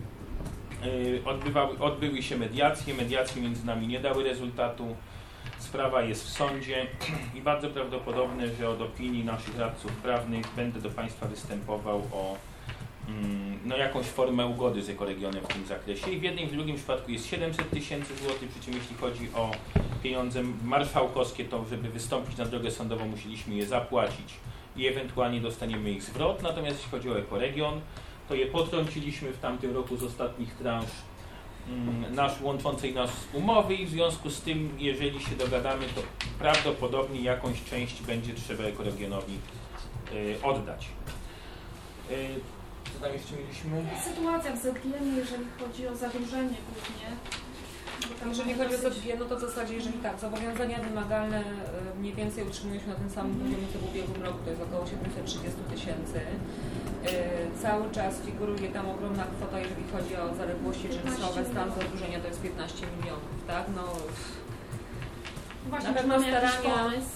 Yy, Odbywały, odbyły się mediacje, mediacje między nami nie dały rezultatu. Sprawa jest w sądzie i bardzo prawdopodobne, że od opinii naszych radców prawnych będę do Państwa występował o mm, no, jakąś formę ugody z Ekoregionem w tym zakresie. I w jednym i w drugim przypadku jest siedemset tysięcy złotych, przy czym jeśli chodzi o pieniądze marszałkowskie, to żeby wystąpić na drogę sądową musieliśmy je zapłacić i ewentualnie dostaniemy ich zwrot. Natomiast jeśli chodzi o Ekoregion, to je potrąciliśmy w tamtym roku z ostatnich transz nasz, łączącej nas umowy i w związku z tym, jeżeli się dogadamy, to prawdopodobnie jakąś część będzie trzeba Ekoregionowi y, oddać. Y, co tam jeszcze mieliśmy? Sytuacja w Z G M-ie, jeżeli chodzi o zadłużenie głównie. bo tam Jeżeli mamy chodzi o dosyć- Z G, no to w zasadzie, jeżeli tak, zobowiązania wymagalne y, mniej więcej utrzymują się na tym samym poziomie co w ubiegłym roku, to jest około siedemset trzydzieści tysięcy. Y, Cały czas figuruje tam ogromna kwota, jeżeli chodzi o zaległości czynsowe, stan zadłużenia to jest piętnaście milionów, tak? No, Właśnie, na czy pewno mamy jakiś starania- pomysł?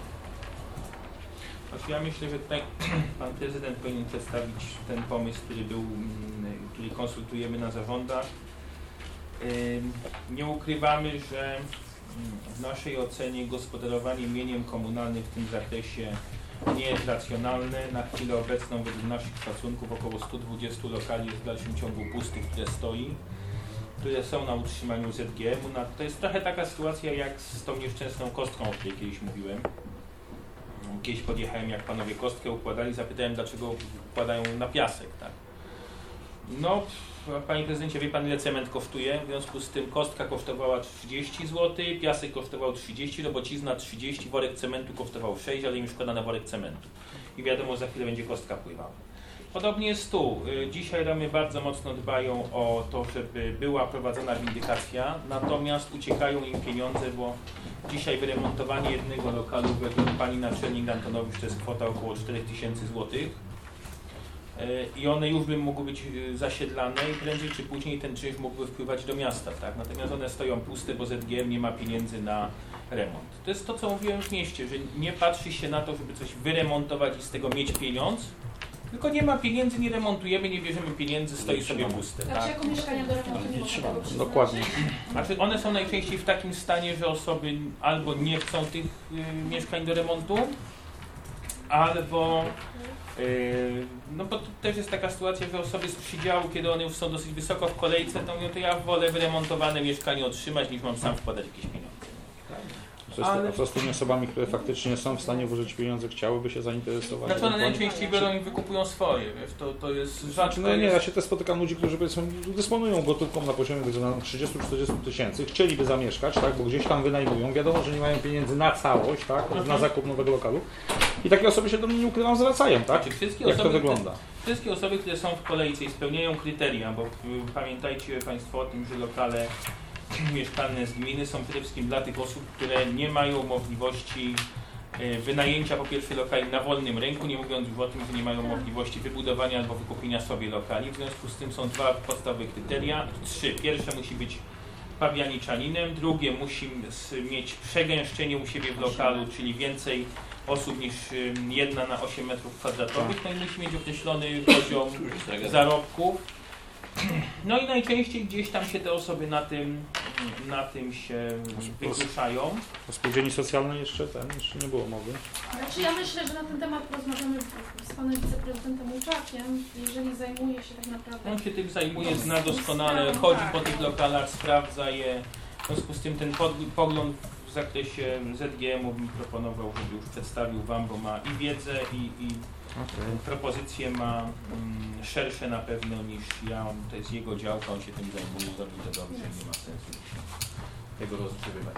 Znaczy ja myślę, że tutaj Pan Prezydent powinien przedstawić ten pomysł, który był, mm, który konsultujemy na zarządach. Ym, Nie ukrywamy, że mm, w naszej ocenie gospodarowanie mieniem komunalnym w tym zakresie nie jest racjonalne. Na chwilę obecną według naszych szacunków około stu dwudziestu lokali jest w dalszym ciągu pustych, które stoi, które są na utrzymaniu Z G M-u. Na- To jest trochę taka sytuacja jak z tą nieszczęsną kostką, o której kiedyś mówiłem. Kiedyś podjechałem, jak panowie kostkę układali, zapytałem, dlaczego układają na piasek, tak? No, panie prezydencie, wie pan, ile cement kosztuje? W związku z tym kostka kosztowała trzydzieści złotych, piasek kosztował trzydzieści, robocizna trzydzieści, worek cementu kosztował sześć, ale im szkoda na worek cementu. I wiadomo, za chwilę będzie kostka pływała. Podobnie jest tu. Dzisiaj ramy bardzo mocno dbają o to, żeby była prowadzona windykacja, natomiast uciekają im pieniądze, bo dzisiaj wyremontowanie jednego lokalu według pani naczelnik Antonowicz to jest kwota około cztery tysiące złotych. i one już by mogły być zasiedlane i prędzej czy później ten czynsz mógłby wpływać do miasta, tak? Natomiast one stoją puste, bo Z G M nie ma pieniędzy na remont. To jest to, co mówiłem w mieście, że nie patrzy się na to, żeby coś wyremontować i z tego mieć pieniądz, tylko nie ma pieniędzy, nie remontujemy, nie bierzemy pieniędzy, stoi sobie puste. Znaczy Tak? jako mieszkania do remontu nie można tego przyznać? Dokładnie. Znaczy one są najczęściej w takim stanie, że osoby albo nie chcą tych y, mieszkań do remontu, albo y, no bo to też jest taka sytuacja, że osoby z przydziału, kiedy one już są dosyć wysoko w kolejce, to mówią, to ja wolę wyremontowane mieszkanie otrzymać, niż mam sam wkładać jakieś pieniądze. Co jest ale... z tymi osobami, które faktycznie są w stanie włożyć pieniądze, chciałyby się zainteresować? Znaczy one najczęściej biorą i wykupują swoje, wiesz, to, to jest rzadko. No nie, ja się też spotykam ludzi, którzy powiedzmy dysponują gotówką na poziomie trzydzieści czterdzieści tysięcy, chcieliby zamieszkać, tak, bo gdzieś tam wynajmują, wiadomo, że nie mają pieniędzy na całość, tak, na mhm. zakup nowego lokalu i takie osoby się do mnie, nie ukrywam, zwracają, tak? Znaczy, wszystkie jak osoby, to wygląda? Wszystkie osoby, które są w kolejce i spełniają kryteria, bo y, pamiętajcie Państwo o tym, że lokale mieszkalne z gminy są przede wszystkim dla tych osób, które nie mają możliwości wynajęcia po pierwsze lokali na wolnym rynku, nie mówiąc już o tym, że nie mają możliwości wybudowania albo wykupienia sobie lokali. W związku z tym są dwa podstawowe kryteria. Trzy. Pierwsze musi być pawianiczaninem, drugie musi mieć przegęszczenie u siebie w lokalu, czyli więcej osób niż jedna na osiem metrów kwadratowych, no i musi mieć określony poziom zarobków. No i najczęściej gdzieś tam się te osoby na tym, na tym się wykluczają. O spółdzielni socjalnej jeszcze, ten, jeszcze nie było mowy. Znaczy ja myślę, że na ten temat porozmawiamy z panem wiceprezydentem Łuczakiem, jeżeli zajmuje się tak naprawdę... On się tym zajmuje, zna doskonale, chodzi po tych lokalach, sprawdza je. W związku z tym ten pogląd w zakresie Z G M u bym proponował, żeby już przedstawił Wam, bo ma i wiedzę, i, i okay. propozycje ma mm, szersze na pewno niż ja. To jest jego działka, on się tym zajmuje, robi to dobrze, nie ma sensu tego rozgrzebywać.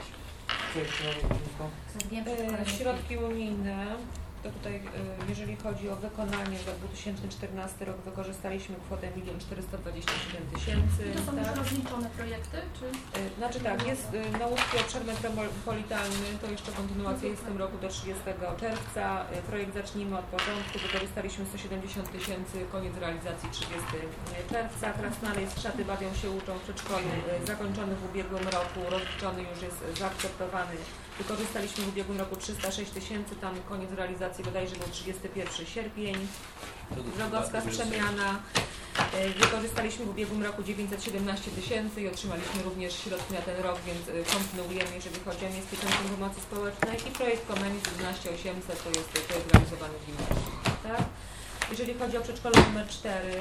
Środki unijne, to tutaj jeżeli chodzi o wykonanie za dwa tysiące czternasty rok wykorzystaliśmy kwotę milion czterysta dwadzieścia siedem tysięcy. To są tak? już rozliczone projekty? Czy? Znaczy tak, jest na Łódzki Obszar Metropolitalny, to jeszcze kontynuacja jest w tym roku do trzydziestego czerwca. Projekt zacznijmy od początku, wykorzystaliśmy sto siedemdziesiąt tysięcy, koniec realizacji trzydziestego czerwca. Krasnale jest Szaty bawią się, uczą w przedszkolu, zakończony w ubiegłym roku, rozliczony już jest zaakceptowany. Wykorzystaliśmy w ubiegłym roku trzysta sześć tysięcy, tam koniec realizacji bodajże był trzydziesty pierwszy sierpień. Drogowska Przemiana. Wykorzystaliśmy w ubiegłym roku dziewięćset siedemnaście tysięcy i otrzymaliśmy również środki na ten rok, więc kontynuujemy, jeżeli chodzi o Miejskie Centrum Pomocy Społecznej. I projekt Komenis jedenaście tysięcy osiemset to jest projekt realizowany w gminie. Tak? Jeżeli chodzi o przedszkole numer cztery,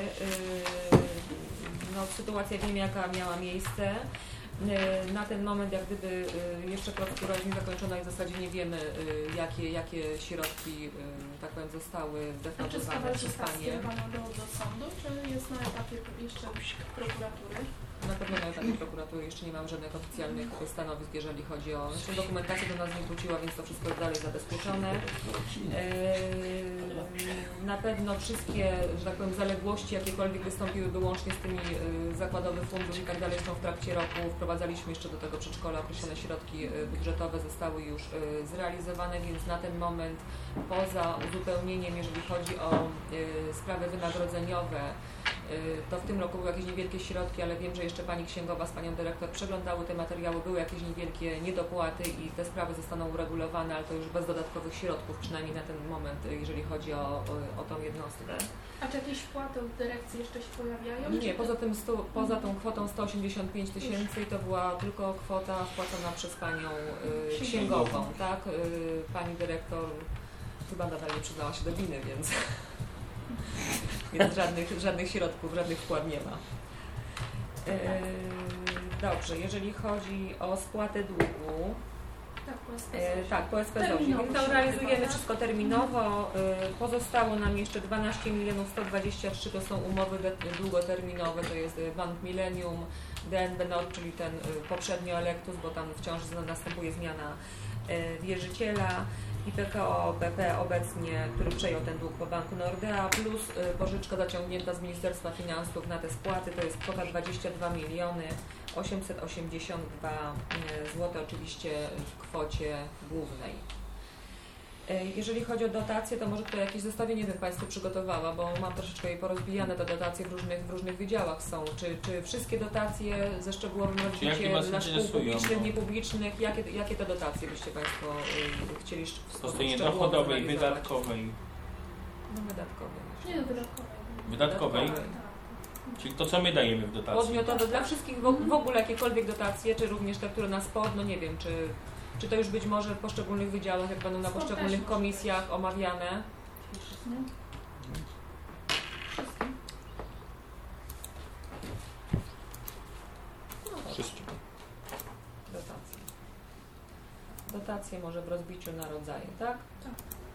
no, sytuacja wiemy jaka miała miejsce. Na ten moment jak gdyby jeszcze procedura jest niezakończona i w zasadzie nie wiemy jakie, jakie środki tak powiem zostały zdefraudowane przez Panie. Do, do sądu, czy jest na etapie jeszcze prokuratury? Na pewno na etapie prokuratury jeszcze nie mam żadnych oficjalnych stanowisk, jeżeli chodzi o... Zresztą dokumentacja do nas nie wróciła, więc to wszystko jest dalej zabezpieczone. Na pewno wszystkie, że tak powiem, zaległości, jakiekolwiek wystąpiły wyłącznie z tymi zakładowych fundusz i tak dalej są w trakcie roku. Wprowadzaliśmy jeszcze do tego przedszkola określone środki budżetowe, zostały już zrealizowane, więc na ten moment poza uzupełnieniem, jeżeli chodzi o sprawy wynagrodzeniowe, to w tym roku były jakieś niewielkie środki, ale wiem, że jeszcze Pani Księgowa z Panią Dyrektor przeglądały te materiały, były jakieś niewielkie niedopłaty i te sprawy zostaną uregulowane, ale to już bez dodatkowych środków, przynajmniej na ten moment, jeżeli chodzi o, o, o tą jednostkę. A czy jakieś wpłaty od dyrekcji jeszcze się pojawiają? Nie, poza, tym sto, poza tą kwotą sto osiemdziesiąt pięć tysięcy to była tylko kwota wpłacona przez Panią y, Księgową, tak? Y, Pani Dyrektor chyba nadal nie przyznała się do winy, więc... Więc żadnych, żadnych środków, żadnych wkład nie ma. Yy, dobrze, jeżeli chodzi o spłatę długu, tak, po S P yy, tak, po S P Z O Z-ie, więc to realizujemy wszystko terminowo. Yy, pozostało nam jeszcze dwanaście milionów sto dwadzieścia trzy, to są umowy długoterminowe, to jest Bank Millennium, D N B Nord, czyli ten yy, poprzednio Electus, bo tam wciąż następuje zmiana yy, wierzyciela. I P K O B P obecnie, który przejął ten dług po Banku Nordea, plus y, pożyczka zaciągnięta z Ministerstwa Finansów na te spłaty, to jest kwota dwadzieścia dwa miliony osiemset osiemdziesiąt dwa złote, oczywiście w kwocie głównej. Jeżeli chodzi o dotacje, to może tutaj jakieś zestawienie bym Państwu przygotowała, bo mam troszeczkę jej porozbijane te dotacje w różnych, w różnych wydziałach są. Czy, czy wszystkie dotacje ze szczegółowym rozbiciem dla szkół publicznych, niepublicznych, jakie, jakie te dotacje byście Państwo y, chcieli w Po stronie dochodowej, wydatkowej. No wydatkowej. Nie, no wydatkowej. Wydatkowej? Tak. Czyli to, co my dajemy w dotacji. Podmiotowe dla wszystkich, w, w ogóle jakiekolwiek dotacje, czy również te, które na sport, no nie wiem, czy, czy to już być może w poszczególnych wydziałach, jak będą na Sport poszczególnych też. komisjach omawiane. Wszystkie. Dotacje. Dotacje może w rozbiciu na rodzaje, tak? Tak.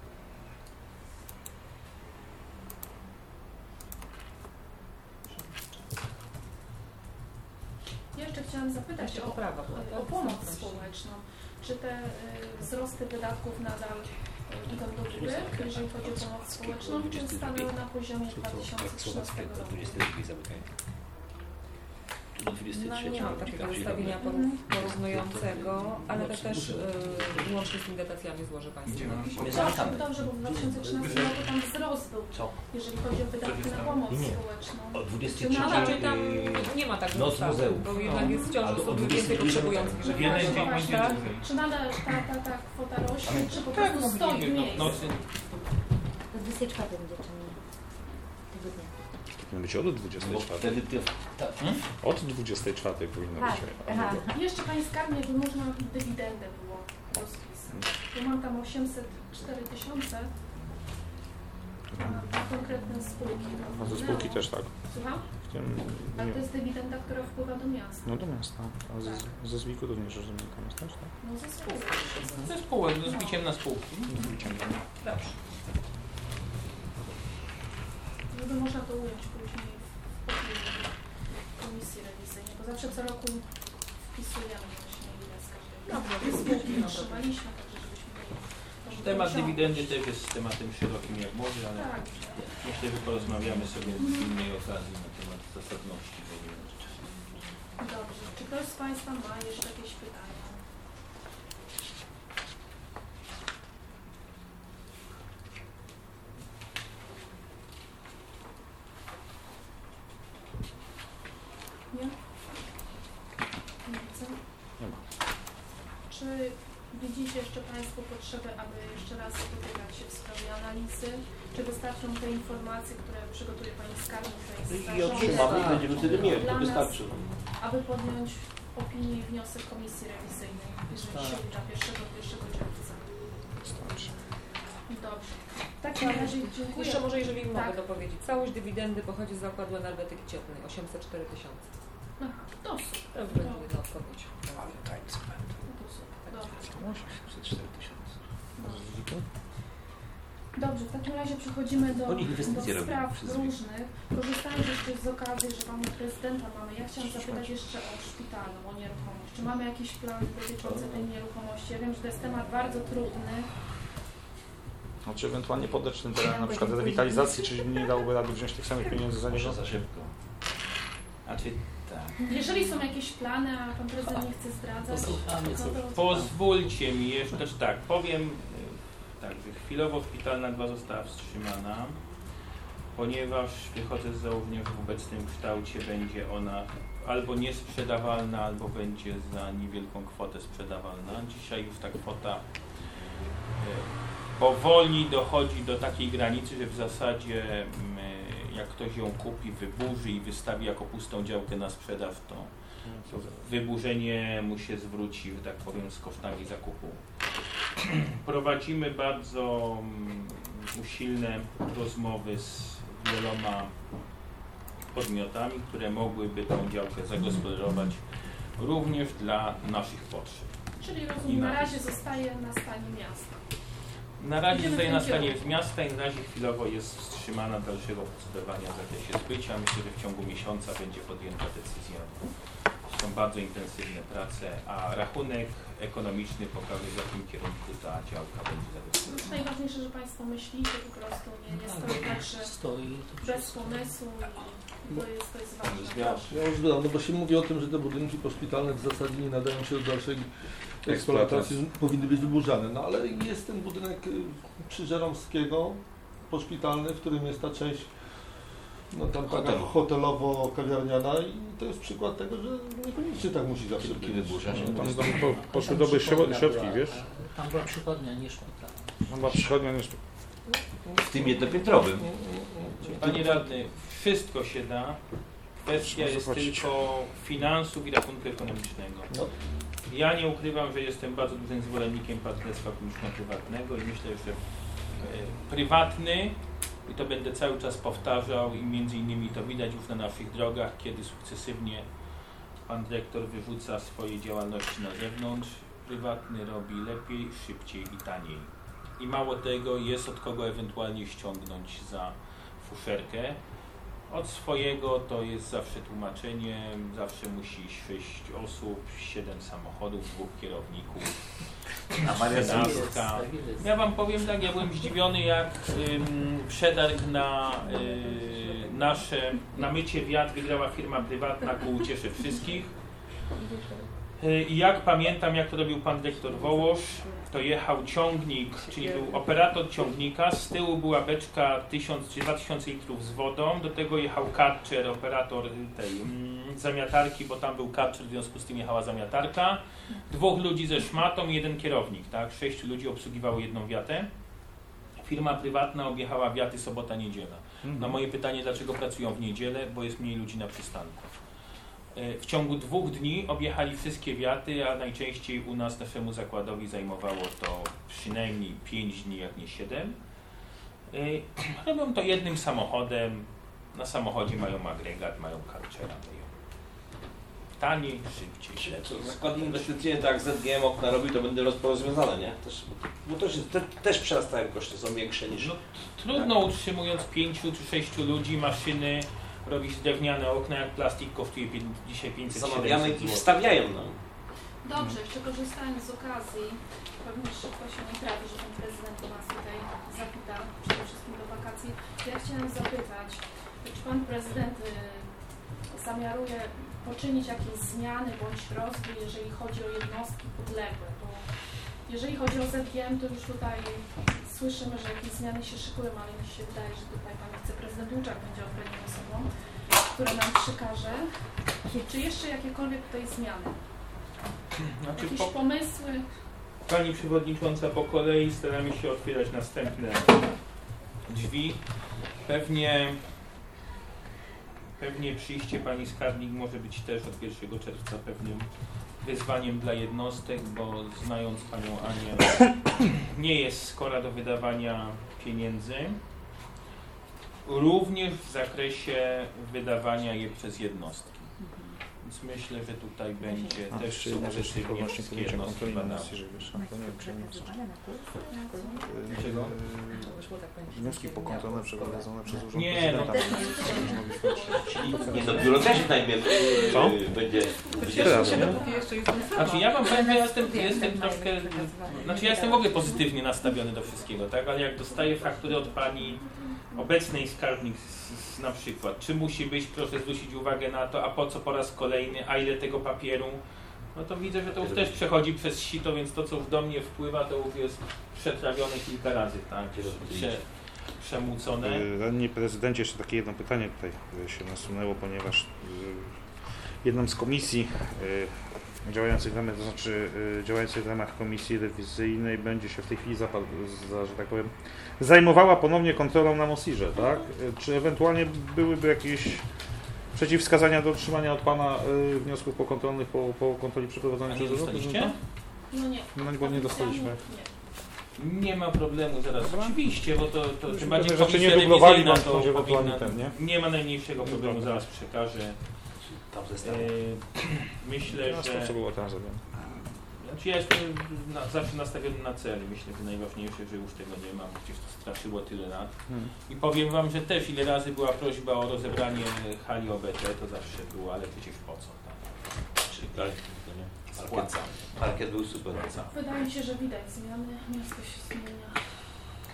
Ja jeszcze chciałam zapytać Jeszcze o, poprawa była, tak? o pomoc społeczną. Czy te y, wzrosty wydatków nadal y, idą do góry, jeżeli chodzi o pomoc społeczną, czy stanęły na poziomie dwa tysiące trzynastego roku? No, nie mam takiego zestawienia porów- porównującego, ale to też y, łącznie z tymi dotacjami złożę Państwu. Dobrze, dobrze, bo w dwa tysiące trzynastym roku tam wzrost był, Co? jeżeli chodzi o wydatki na pomoc Nie. społeczną. O No, dwudziestej raczej tam trzeciej nie ma tak Noc wzrostu, muzeów. bo jednak jest wciąż Albo osób o więcej potrzebujących, żeby Jeden Właśnie, dzień właśnie. będzie dłużej. Czy nadal ta, ta, ta kwota rośnie, czy po Tak, prostu stoi w możliwe. miejscu? No, nocy. To dwudziestej czwartej będzie, czy nie? Tego dnia. Powinno być od dwudziestej Bo czwartej. wtedy ty, ta, Od dwudziestej czwartej powinno Tak, być. aha. Jeszcze Pani skarbnie, by można dywidendę było rozpisać. Bo mam tam osiemset cztery tysiące na konkretne spółki. A ze spółki też tak. Słucham? W tym, Ale nie, to jest dywidenda, która wpływa do miasta. no do miasta. A ze, ze zwiku również rozumiem, tam jest też, tak? No ze spółki. Ze spółek, z biciem na spółki. Dobrze. Żeby można to ująć później w opinii komisji rewizyjnej, bo zawsze co roku wpisujemy właśnie ile z każdej Dobrze, tej spółki otrzymaliśmy, także żebyśmy mieli... Temat dywidendy też jest tematem szerokim jak może, ale Tak. myślę, że porozmawiamy sobie w innej okazji na temat zasadności w ogóle. Dobrze. Czy ktoś z Państwa ma jeszcze jakieś pytania? Nie? Nie widzę. Nie ma. Czy widzicie jeszcze Państwo potrzebę, aby jeszcze raz spotykać się w sprawie analizy? Czy wystarczą te informacje, które przygotuje Pani skarbnik, to jest i zarząd, otrzymamy i będziemy wtedy mieli, Dla to nas- wystarczy. aby podjąć opinię i wniosek komisji rewizyjnej, jeżeli się uda pierwszego czerwca? Starczy. Dobrze. W takim razie dziękuję. Jeszcze może, jeżeli mogę Tak. dopowiedzieć, całość dywidendy pochodzi z zakładu energetyki cieplnej, osiemset cztery tysiące. Aha, to super. To już będzie jedna odpowiedź. No to super. Dobrze. Dobrze, w takim razie przechodzimy do, Oni inwestycje do robią spraw przez różnych. Korzystając jeszcze z okazji, że Pana Prezydenta mamy, ja chciałam zapytać jeszcze o szpitalną, o nieruchomość. Czy mamy jakiś plan dotyczący tej nieruchomości? Ja wiem, że to jest temat bardzo trudny. Znaczy ewentualnie poddać ten teren na przykład rewitalizacji, czyli nie dałoby rady wziąć tych samych pieniędzy za niego? Może za szybko. A czy tak. Jeżeli są jakieś plany, a Pan Prezydent nie chce zdradzać, no to... Pozwólcie mi jeszcze też tak, powiem y, tak, że chwilowo Szpital Nagła została wstrzymana, ponieważ wychodzę z założenia, że w obecnym kształcie będzie ona albo niesprzedawalna, albo będzie za niewielką kwotę sprzedawalna. Dzisiaj już ta kwota y, powoli dochodzi do takiej granicy, że w zasadzie y, jak ktoś ją kupi, wyburzy i wystawi jako pustą działkę na sprzedaż, to to wyburzenie mu się zwróci, że tak powiem, z kosztami zakupu. Prowadzimy bardzo mm, usilne rozmowy z wieloma podmiotami, które mogłyby tą działkę zagospodarować również dla naszych potrzeb. Czyli rozumiem, na razie zostaje na stanie miasta. Na razie Idziemy zostaje w na tym stanie kierunku. miasta i na razie chwilowo jest wstrzymana dalszego procedowania w zakresie zbycia. Myślę, że w ciągu miesiąca będzie podjęta decyzja. Są bardzo intensywne prace, a rachunek ekonomiczny pokaże, w jakim kierunku ta działka będzie Już zagospodarowana. najważniejsze, że Państwo myślicie po prostu, nie, nie stoi tak, że Stoi. bez pomysłu To jest, to jest ważne. Zmiana. Ja już dodam, no bo się mówi o tym, że te budynki poszpitalne w zasadzie nie nadają się do dalszej eksploatacji, powinny być wyburzane. No ale jest ten budynek y, przy Żeromskiego poszpitalny, w którym jest ta część no tam taka Hotelu. hotelowo-kawiarniana i to jest przykład tego, że niekoniecznie tak musi zawsze Szybki być. wyburzacz. No, Tam, tam po, poszły dobre środ- środki, wiesz? Tam była przychodnia, nie szpital. Tam była przychodnia, nie szpital. W tym jednopiętrowym. Panie radny, wszystko się da. Kwestia Trzeba jest zapłacić. tylko finansów i rachunku ekonomicznego. No. Ja nie ukrywam, że jestem bardzo dużym zwolennikiem partnerstwa publiczno-prywatnego i myślę, że e, prywatny, i to będę cały czas powtarzał i między innymi to widać już na naszych drogach, kiedy sukcesywnie pan dyrektor wyrzuca swoje działalności na zewnątrz, prywatny robi lepiej, szybciej i taniej. I mało tego, jest od kogo ewentualnie ściągnąć za fuszerkę. Od swojego to jest zawsze tłumaczenie, zawsze musi sześć osób, siedem samochodów, dwóch kierowników, trzynastka. Ja wam powiem tak, ja byłem zdziwiony, jak ym, przetarg na y, nasze, na mycie wiat wygrała firma prywatna ku uciesze wszystkich. Y, I jak pamiętam, jak to robił pan dyrektor Wołosz, to jechał ciągnik, czyli był operator ciągnika, z tyłu była beczka tysiąc czy dwa tysiące litrów z wodą, do tego jechał karczer, operator tej mm, zamiatarki, bo tam był karczer, w związku z tym jechała zamiatarka, dwóch ludzi ze szmatą i jeden kierownik, tak? Sześciu ludzi obsługiwało jedną wiatę. Firma prywatna objechała wiaty sobota, niedziela. Na moje pytanie, dlaczego pracują w niedzielę, bo jest mniej ludzi na przystanku. W ciągu dwóch dni objechali wszystkie wiaty, a najczęściej u nas naszemu zakładowi zajmowało to przynajmniej pięć dni, jak nie siedem. Robią to jednym samochodem, na samochodzie mają agregat, mają karczera, mają taniej, szybciej. Zakłady inwestycyjne, tak jak Z G M okna robi, to będą rozporozwiązane, nie? Też, bo też, te, też przerastają koszty, są większe niż... No, trudno utrzymując pięciu czy sześciu ludzi maszyny robić drewniane okna, jak plastik kosztuje pię- dzisiaj pięćset Zamawiamy siedemset i złotych. wstawiają nam. Dobrze, jeszcze korzystając z okazji, pewnie szybko się nie trafi, że pan prezydent nas tutaj zapyta, przede wszystkim do wakacji. Ja chciałam zapytać, czy pan prezydent y, zamiaruje poczynić jakieś zmiany bądź rozwój, jeżeli chodzi o jednostki podległe, bo jeżeli chodzi o Z G M, to już tutaj słyszymy, że jakieś zmiany się szykują, ale mi się wydaje, że tutaj pan wiceprezydent Łuczak będzie odpowiednią osobą, która nam przekaże. Czy jeszcze jakiekolwiek tutaj zmiany? Znaczy, Jakieś po, pomysły? Pani Przewodnicząca, po kolei staramy się otwierać następne drzwi. Pewnie, pewnie przyjście Pani Skarbnik może być też od pierwszego czerwca pewnym wyzwaniem dla jednostek, bo znając Panią Anię, nie jest skora do wydawania pieniędzy. Również w zakresie wydawania je przez jednostki. Więc myślę, że tutaj będzie A, też jeszcze jedna rzecz, tylko sukcesywnie właśnie wszystkie powiedziałem jednostki kontroli na badane. nas, jeżeli wiesz, to nie wiem, czy nie ma Czego? Wyszło tak będzie. Wnioski pokontrolne przeprowadzone przez Urząd Nie, no. Prezydenta. Nie, no biuro też najpierw Co? yy, będzie... będzie Teraz, nie? Znaczy ja wam powiem, że jestem, jestem troszkę, znaczy ja jestem w ogóle pozytywnie nastawiony do wszystkiego, tak? Ale jak dostaję faktury od pani obecnej skarbnik z, z, na przykład, czy musi być, proszę zwrócić uwagę na to, a po co po raz kolejny, a ile tego papieru, no to widzę, że to już też przechodzi przez sito, więc to co już do mnie wpływa, to już jest przetrawione kilka razy, tak? Prze, przemłócone. Radny prezydencie, jeszcze takie jedno pytanie tutaj się nasunęło, ponieważ y, jedną z komisji y, działających w ramach, to znaczy y, działających w ramach komisji rewizyjnej będzie się w tej chwili, za, za, że tak powiem, zajmowała ponownie kontrolą na MOSIRze, tak? Y, Czy ewentualnie byłyby jakieś przeciwwskazania do otrzymania od Pana y, wniosków pokontrolnych po, po kontroli przeprowadzonej A nie przez dostaliście? No nie. No bo nie dostaliśmy. Nie. Nie ma problemu, zaraz. Dobra. Oczywiście, bo to, to Myśmy tym bardziej pewne rzeczy komisja nie dublowali, rewizyjna bądź to może ewentualnie powinna, ten, nie? nie ma najmniejszego problemu, Dobra. zaraz przekażę. Tam E, zestawy. myślę, No, że... co było teraz zrobione? Znaczy ja jestem na, zawsze nastawiony na cel. Myślę, że najważniejsze, że już tego nie mam, przecież to straszyło tyle lat. Hmm. I powiem wam, że też ile razy była prośba o rozebranie hali O B T, to zawsze było, ale przecież po co? Tak? Czyli tak, to nie? Spłacamy. Parkiet był super. Wydaje mi się, że widać zmiany. Miasto się zmienia.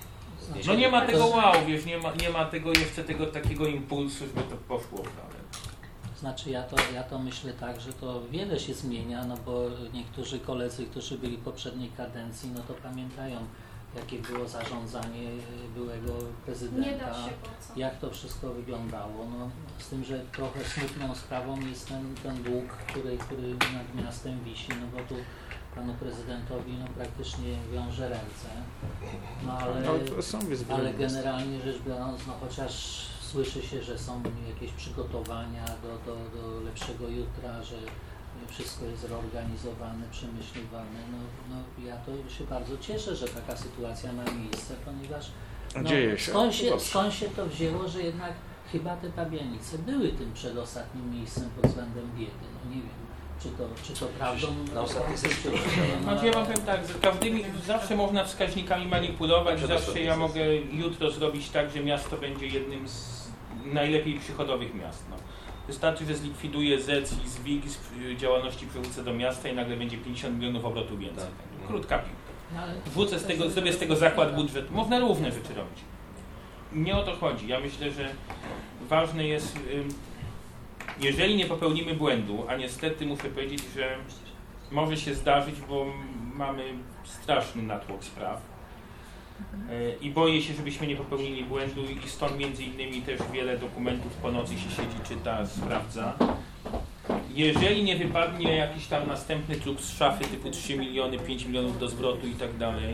No nie ma tego wow, wiesz, nie ma, nie ma tego jeszcze tego takiego impulsu, żeby to poszło, ale... Znaczy ja to, ja to myślę tak, że to wiele się zmienia, no bo niektórzy koledzy, którzy byli w poprzedniej kadencji, no to pamiętają, jakie było zarządzanie byłego prezydenta, Nie da się po co. jak to wszystko wyglądało. No, z tym, że trochę smutną sprawą jest ten, ten dług, który, który nad miastem wisi, no bo tu panu prezydentowi no, praktycznie wiąże ręce. No ale, Ale to są wyzwania. ale generalnie rzecz biorąc, no chociaż słyszy się, że są jakieś przygotowania do, do, do lepszego jutra, że wszystko jest zorganizowane, przemyśliwane. No, no, ja to się bardzo cieszę, że taka sytuacja ma miejsce, ponieważ no, Dzieje się. skąd, się, Dobrze. skąd się to wzięło, że jednak chyba te Pabianice były tym przedostatnim miejscem pod względem biedy. No nie wiem, czy to, czy to prawdą. Na ostatniej sesji to no, Znaczy ja wam powiem tak, z każdymi, zawsze można wskaźnikami manipulować, zawsze ja mogę jutro zrobić tak, że miasto będzie jednym z najlepiej przychodowych miast. No. Wystarczy, że zlikwiduje Z E C i Z W I G z działalności przywódcy do miasta i nagle będzie pięćdziesiąt milionów obrotu więcej. Krótka piłka. no, ale Wrzucę z tego, zrobię z tego zakład budżetu. Można różne rzeczy robić. Nie o to chodzi. Ja myślę, że ważne jest, ym, jeżeli nie popełnimy błędu, a niestety muszę powiedzieć, że może się zdarzyć, bo mamy straszny natłok spraw. I boję się, żebyśmy nie popełnili błędu i stąd między innymi też wiele dokumentów po nocy się siedzi, czyta, sprawdza. Jeżeli nie wypadnie jakiś tam następny trup z szafy typu trzy miliony, pięć milionów do zwrotu i tak dalej,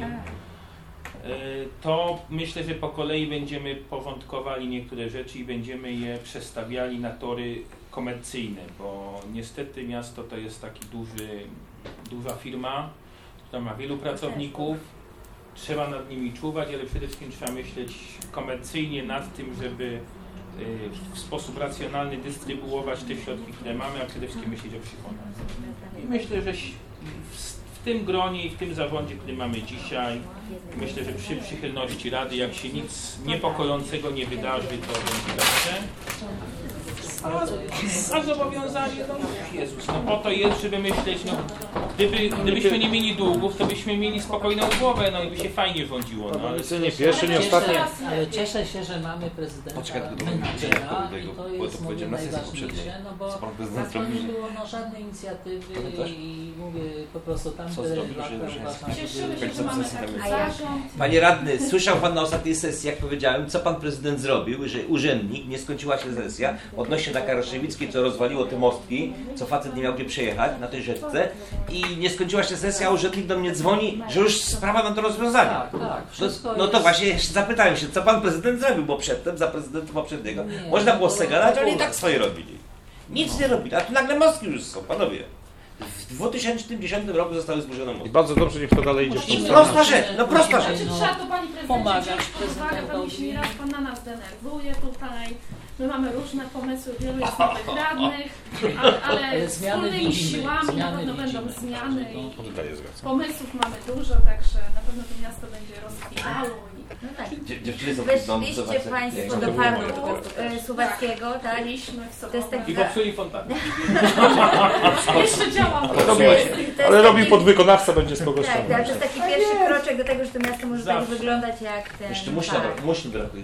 to myślę, że po kolei będziemy porządkowali niektóre rzeczy i będziemy je przestawiali na tory komercyjne, bo niestety miasto to jest taki duży, duża firma, która ma wielu pracowników. Trzeba nad nimi czuwać, ale przede wszystkim trzeba myśleć komercyjnie nad tym, żeby w sposób racjonalny dystrybuować te środki, które mamy, a przede wszystkim myśleć o przychodach. I myślę, że w tym gronie i w tym zarządzie, który mamy dzisiaj, myślę, że przy przychylności Rady, jak się nic niepokojącego nie wydarzy, to będzie dobrze. A, a zobowiązanie, no Jezus, no po to jest, żeby myśleć, no gdyby, gdybyśmy nie mieli długów, to byśmy mieli spokojną głowę, no i by się fajnie rządziło. No, ale Nie pierwszy, nie ostatni. Cieszę, ale cieszę się, że mamy prezydenta Poczekaj, tylko menadżera tego, i to bo jest to mówię powiedziałem na sesji poprzedniej. najważniejsze, no bo Co pan prezydent tak to nie zrobił? było no, żadnej inicjatywy Pamiętasz? i mówię po prostu tam Co te zrobił, lata że już jest? uważam, że Cieszymy były- się, że mamy taki A ja- zarząd. Panie radny, słyszał pan na ostatniej sesji, jak powiedziałem, co pan prezydent zrobił, że urzędnik, nie skończyła się sesja, odnośnie na Karaszewickiej, co rozwaliło te mostki, co facet nie miał gdzie przejechać na tej rzeczce i nie skończyła się sesja, a urzędnik do mnie dzwoni, że już sprawa ma do rozwiązania. Tak, tak, No, wszystko no to jest- właśnie zapytałem się, co pan prezydent zrobił, bo przedtem, za prezydenta poprzedniego, Nie, można było no, se gadać, to- ale i tak swoje robili. Nic nie robili, a tu nagle mostki już są, panowie. W dwa tysiące dziesiątym roku zostały zburzone I mosty. bardzo dobrze, niech to dalej idzie w tą I stronę. prosta rzecz, no prosta rzecz. Znaczy trzeba to pani prezydencie pomagać wziąć pod uwagę, pewnie się nieraz pan na nas denerwuje tutaj. My mamy różne pomysły, wielu jest nowych radnych, ale, ale Ale zmiany wspólnymi widzimy, siłami na zmiany pewno widzimy. będą zmiany i Tutaj jest zgadzam. pomysłów mamy dużo, także na pewno to miasto będzie rozkwitało. I No tak. Dzie- Dziewczyny są Weszliście Państwo do parku e, Suwalskiego, tak? byliśmy w To jest sobotę. taki I popsuli fontannę. Jeszcze działam. Ale robi, To jest ale robi taki- podwykonawca, będzie z kogoś Tak, tam. ale to jest taki pierwszy kroczek do tego, że to miasto może tak Zawsze. wyglądać jak ten Jeszcze musi park. musi brakuje.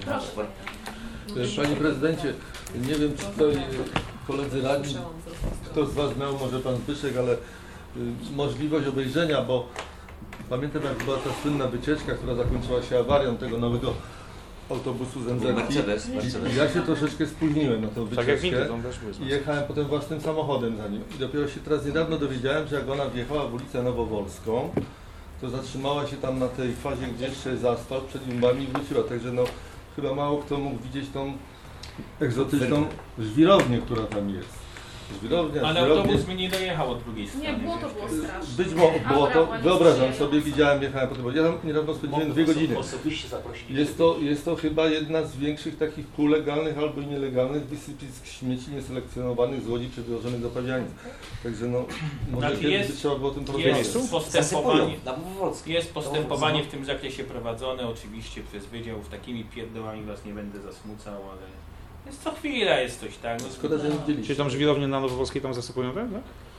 Panie prezydencie, nie wiem czy tutaj koledzy radni, kto z was miał, może pan Zbyszek, ale y, możliwość obejrzenia, bo pamiętam jak była ta słynna wycieczka, która zakończyła się awarią tego nowego autobusu z M Z K. Mercedes, Mercedes. Ja się troszeczkę spóźniłem na tą Tak jak wycieczkę windy, tam też były. i jechałem potem własnym samochodem za nim. I dopiero się teraz niedawno dowiedziałem, że jak ona wjechała w ulicę Nowowolską, to zatrzymała się tam na tej fazie, gdzie jeszcze jest asfalt przed Jumbami i wróciła. Także no, chyba mało kto mógł widzieć tą egzotyczną żwirownię, która tam jest. Żwirownia, Ale żwirownia. autobus mi nie dojechał od drugiej strony. Nie, było to było straszne. Być może było to, Aura, wyobrażam ładnie sobie, widziałem, jechałem po tym. Ja tam niedawno spędziłem dwie godziny. Osobiście zaprosili. Jest to, jest to chyba jedna z większych takich półlegalnych albo i nielegalnych dyscyplisk śmieci nieselekcjonowanych z Łodzi przewożonych do Pawianic. Także no, może Znaczy kiedyś jest- by trzeba było o tym porozmawiać. Jest Zasypują postępowanie, na Wowolskiej. jest postępowanie w tym zakresie prowadzone, oczywiście przez wydział, w takimi pierdołami was nie będę zasmucał, ale jest co chwila jest coś, tak? No, Szkoda, że nie Czyli widzieliście. tam żwirownię na Nowowolskiej tam zasypują, tak?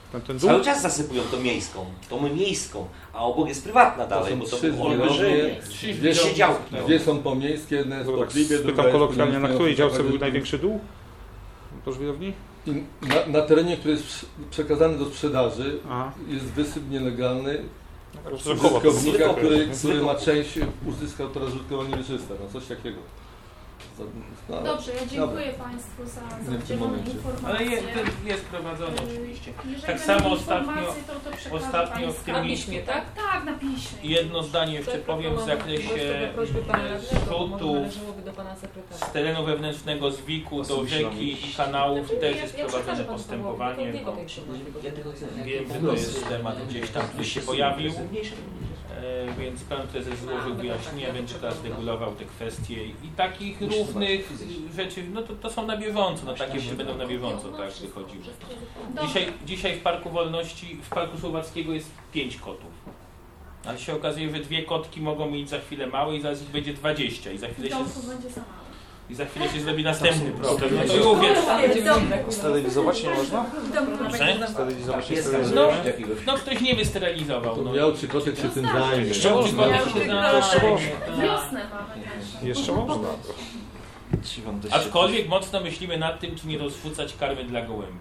Ten, ten dół? Cały czas zasypują tą miejską, tą miejską, a obok jest prywatna dalej, są bo to trzy olbrzymie. zbiorownie, Dwie dwie, działki. dwie są pomiejskie, jedna jest Bo tak podliwie, druga spytam jest kolokwialnie, na pomiejska. której działce był największy dół? Po żwirowni? I Na, na terenie, który jest przy- przekazany do sprzedaży, Aha. jest wysyp nielegalny Rzekowo to użytkownika, zwykłe. który, który ma część, uzyskał teraz użytkowanie wieczyste, no coś takiego. Za- No, ale- Dobrze, ja dziękuję Państwu za, Nie za w tym udzielone momencie. informacje. Ale jest, to jest prowadzone Yy, oczywiście. Jeżeli Tak będą samo ostatnio- informacje, to, to przekażę ostatnio w Państwu. tym Na miejscu- piśmie, tak? Tak, na piśmie. Jedno zdanie jeszcze Tak, powiem w mam zakresie możliwość do prośby pana e, radnego, bo może zrzutów należałoby do pana sekretarza. z terenu wewnętrznego z wiku do rzeki i kanałów też jest prowadzone postępowanie. bo Wiem, że to jest temat gdzieś tam, który się pojawił, e, więc pan prezes złożył wyjaśnienia, będzie teraz regulował te kwestie i takich różnych rzeczy, no to, to są na bieżąco, no takie rzeczy będą na bieżąco, tak wychodziły. Dzisiaj, dzisiaj w Parku Wolności, w Parku Słowackiego jest pięć kotów. Ale się okazuje, że dwie kotki mogą mieć za chwilę małe i zaraz ich będzie dwadzieścia i za chwilę W się, domku będzie za mało. i za chwilę się zrobi następny problem. No to No, mówię, Sterylizować nie można? że? Sterylizować nie Jest No, sterylizujemy? no ktoś nie wysterylizował. To No. miał czy kotek się tym zajmie. Jeszcze można. Miał się Jeszcze zająć. można. Wiosnę mamy też. Jeszcze można. Aczkolwiek mocno myślimy nad tym, czy nie rozrzucać karmy dla gołębi.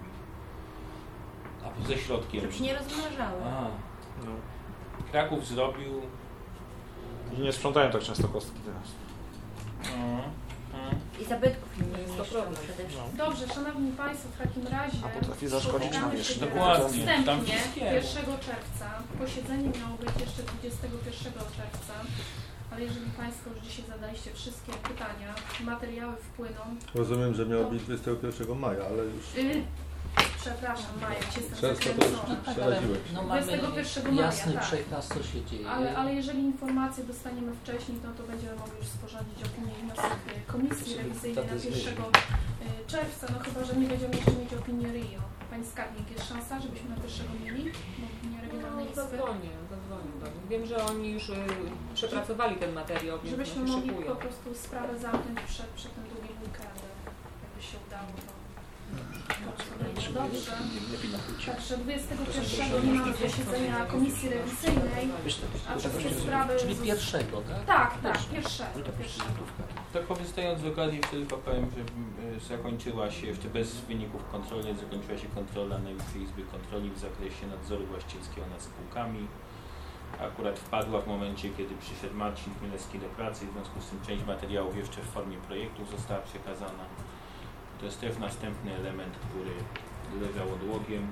A ze środkiem. Żeby się nie rozmnażały. A, Kraków zrobił. I nie sprzątają tak często kostki teraz. Mm, mm. I zabytków im nie Jest to niszczą problem. przede wszystkim. Dobrze, Szanowni Państwo, w takim razie A potrafi zaszkodzić spotykamy nam się jeszcze. teraz Dokładnie, tam wstępnie wszystkiego. pierwszego czerwca. Posiedzenie miało być jeszcze dwudziestego pierwszego czerwca, ale jeżeli Państwo już dzisiaj zadaliście wszystkie pytania, materiały wpłyną. Rozumiem, że miało być dwudziestego pierwszego maja, ale już Yy, przepraszam, Maja, cię jestem często to już zakręcona. Tak, ale przeraziłeś. no dwudziestego pierwszego mamy maja, jasny tak. przekaz, co się dzieje. Ale, ale jeżeli informacje dostaniemy wcześniej, no to będziemy mogli już sporządzić opinię i wniosek y, komisji rewizyjnej na pierwszego czerwca, no chyba, że nie będziemy jeszcze mieć opinii R I O. Pani Skarbnik, jest szansa, żebyśmy na pierwszego mieli opinię Regionalnej No, Izby? zadzwonię, zadzwonię. tak. Wiem, że oni już y, przepracowali ten materiał, więc Żebyśmy no, się mogli szykują. po prostu sprawę zamknąć przed, przed tym długim weekendem. Jakby się udało, to dobrze. Także dwudziestego pierwszego nie mamy posiedzenia komisji rewizyjnej, a wszystkie sprawy... Czyli pierwszego, tak? Tak, tak, pierwszego. pierwszego. Tak korzystając z okazji, jeszcze tylko powiem, że mm, zakończyła się, jeszcze bez wyników kontrolnych, zakończyła się kontrola Najwyższej Izby Kontroli w zakresie nadzoru właścicielskiego nad spółkami. Akurat wpadła w momencie, kiedy przyszedł Marcin Chmielewski do pracy, w związku z tym część materiałów jeszcze w formie projektów została przekazana. To jest też następny element, który leżał odłogiem.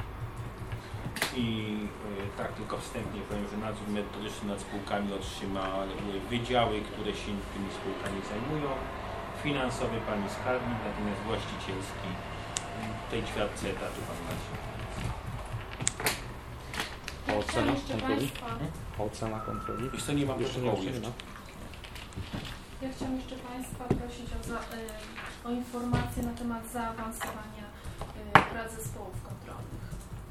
I y, tak tylko wstępnie powiem, że nadzór merytoryczny nad spółkami otrzymały wydziały, które się tymi spółkami zajmują. Finansowy pani skarbnik, natomiast właścicielski w tej ćwiartce etatu pan Maciej. A ocena Jeszcze kontroli? Państwa, A ocena kontroli? Wiesz co, nie mam Jeszcze nie, protokołu jeszcze nie jeszcze. ma. ja chciałam jeszcze Państwa prosić o, za, y, o informacje na temat zaawansowania y, prac zespołów kontrolnych.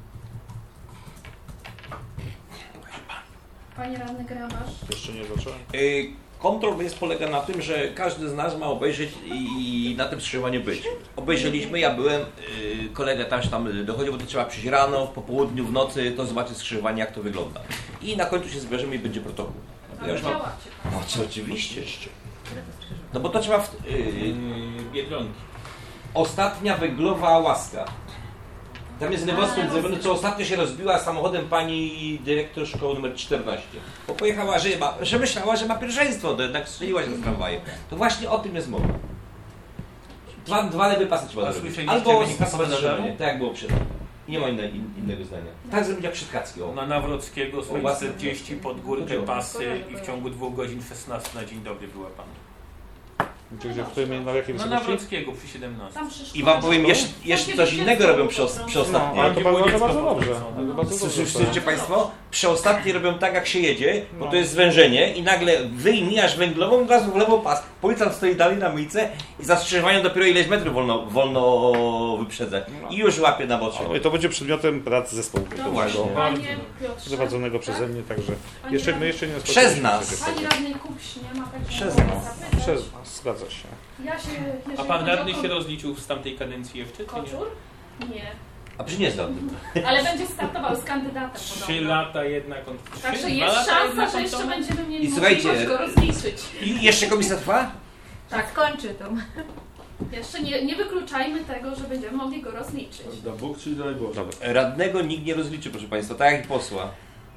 Panie Radny Grabarz. Jeszcze nie zacząłem. Y, Kontrol jest polega na tym, że każdy z nas ma obejrzeć i, i na tym skrzyżowaniu być. Obejrzeliśmy, ja byłem, y, kolega tam się tam dochodził, bo to trzeba przyjść rano, po południu, w nocy, to zobaczyć skrzyżowanie, jak to wygląda. I na końcu się zbierzemy i będzie protokół. Ja już mam... Działacie No Państwo. czy oczywiście. No bo to trzeba... W, y, Yy, Biedronki. ostatnia węglowa łaska. Tam jest nieboskie zrobione, co ostatnio się rozbiła samochodem pani dyrektor szkoły numer czternaście. Bo pojechała, że, ma, że myślała, że ma pierwszeństwo, to jednak strzeliła się z tramwajem. To właśnie o tym jest mowa. Dwa, dwa lewe pasy trzeba A zrobić. słyszeliście Albo wynik spasowe sprzedaży? zażenie, tak jak było przed. Nie ma inne, in, innego zdania. Tak zrobić jak przy Tkacki, o. Na Nawrockiego swoje Własne. czterdzieści pod górkę Chodziło. pasy i w ciągu dwóch godzin szesnaście na dzień dobry była pan. Gdzie, gdzie, w którym, na jakiej Na wysokości? Nawrockiego przy siedemnastce. Tam przy I szkole wam powiem, szkoły. jeszcze, jeszcze coś innego robią przy, os- przy No, ostatniej. ale to było bardzo, dziecko bardzo dobrze. potrącone. To bardzo dobrze. Słyszycie Państwo? Przy ostatniej robią tak, jak się jedzie, bo No. to jest zwężenie i nagle wymijasz węglową, od razu w lewo pas. Policjant stoi dalej na myjce i za skrzyżowaniem dopiero ileś metrów wolno, wolno wyprzedzać. I już łapie na boczek. Ale to będzie przedmiotem prac zespołu Dobrze, kontrolnego Panie Piotrze. prowadzonego przeze mnie, także Panie jeszcze, Radny- my jeszcze nie Przez spotkaliśmy nas. się Pani tego. Radnej Kupś nie ma, także Przez mogę nas. zapytać. Przez nas, zgadza się. Ja się, jeżeli A pan chodzi o radny się kon- rozliczył z tamtej kadencji jeszcze, czy nie? Koczur? Nie. A przecież nie jest dawny. Ale będzie startował z kandydatem Trzy podobno. lata jednak on. trzy, Także dwa jest lata szansa, jednak że on jeszcze to- będziemy mieli I słuchajcie, możliwość go rozliczyć. I jeszcze komisja trwa? Tak, skończy to. Jeszcze nie, nie wykluczajmy tego, że będziemy mogli go rozliczyć. Da Bóg, czyli daj Boże. Dobra. Radnego nikt nie rozliczy, proszę Państwa, tak jak i posła.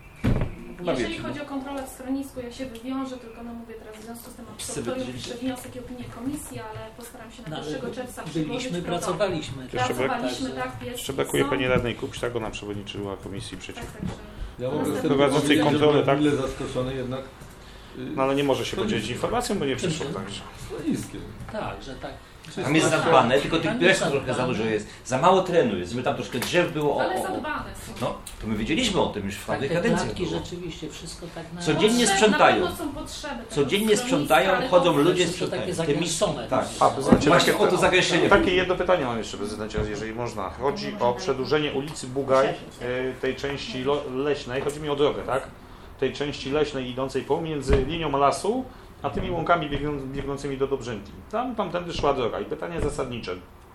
Chyba Jeżeli wiecie. chodzi o kontrolę w schronisku, ja się wywiążę, tylko no mówię teraz w związku z tym absolutorium piszę wniosek i opinię komisji, ale postaram się na No, pierwszego czerwca przyłożyć byliśmy, protokół. pracowaliśmy. Jeszcze brak- Pracowaliśmy, Także- tak, jest. Jeszcze brakuje są- pani radnej Kupś, ona przewodniczyła komisji Tak, przeciw. także. Ja mogę z Prowadzącej powiedzieć, kontrolę, że tak? byłem mile zaskoczony jednak. y, No ale nie może się To podzielić nic. informacją, bo nie przyszło także. stoiskiem. Tak, że tak. Tam jest zadbane, tylko tych Tam drzew jest trochę za zadbane. dużo jest. Za mało trenu jest, żeby tam troszkę drzew było. O, Ale o, o. zadbane są. No, to my wiedzieliśmy o tym już w Tak, tamtej te kadencji. klatki było. rzeczywiście, wszystko tak na... Codziennie Potrzebne, sprzątają. Na pewno są potrzeby. tego Codziennie schroniska, sprzątają, ale chodzą to- ludzie to sprzątają. takie Tymi- zagęszczone. Tak. A, prezydencie, Właśnie takie- o to zagęszczenie. Takie jedno pytanie mam jeszcze, prezydencie, jeżeli można. Chodzi o przedłużenie ulicy Bugaj, e, tej części lo- leśnej, chodzi mi o drogę, tak? Tej części leśnej idącej pomiędzy linią lasu, a tymi łąkami biegną, biegnącymi do Dobrzynki. Tam, tamtędy szła droga i pytanie zasadnicze.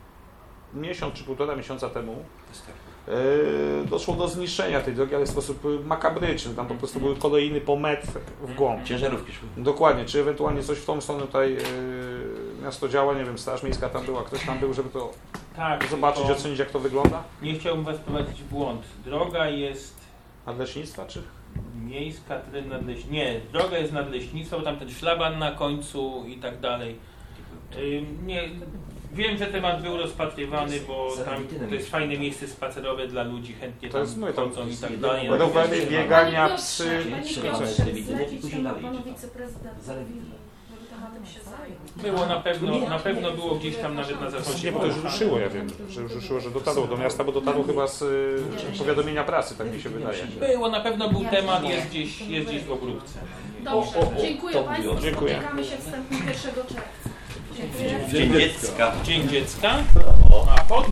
Miesiąc czy półtora miesiąca temu e, doszło do zniszczenia tej drogi, ale w sposób makabryczny. Tam po prostu były kolejny po metr w głąb. Ciężarówki szły. Dokładnie, czy ewentualnie coś w tą stronę tutaj e, miasto działa, nie wiem, Straż Miejska tam była, ktoś tam był, żeby to Tak, zobaczyć, tylko ocenić jak to wygląda? nie chciałbym Was prowadzić w błąd. Droga jest Nadleśnictwa, czy? miejska, teren nadleśnictwa. Nie, droga jest nadleśnictwa, bo tam ten szlaban na końcu i tak dalej. Ym, Nie, wiem, że temat był rozpatrywany, bo tam to jest fajne miejsce spacerowe dla ludzi, chętnie To tam jest, mówię, tam chodzą i tak dalej. rowery, Natomiast- biegania, Panie psy, Piotrze, Panie Trzy Piotrze, razy telewizję, zlecić później temu dalej panu idzie. wiceprezydentowi, żeby tematem się zajął. Było na pewno, na pewno było gdzieś tam nawet na zachodzie. Nie, bo to już ruszyło, ja wiem, że już ruszyło, że dotarło do miasta, bo dotarło chyba z y, powiadomienia prasy, tak mi się wydaje. Było, na pewno był temat, jest gdzieś, jest gdzieś w obróbce. Dobrze, O, o, o, dziękuję to Państwu. było. Dziękuję. Spotykamy się wstępnie pierwszego czerwca. Dziękuję. Dzień dziecka. Dzień dziecka. O. A pod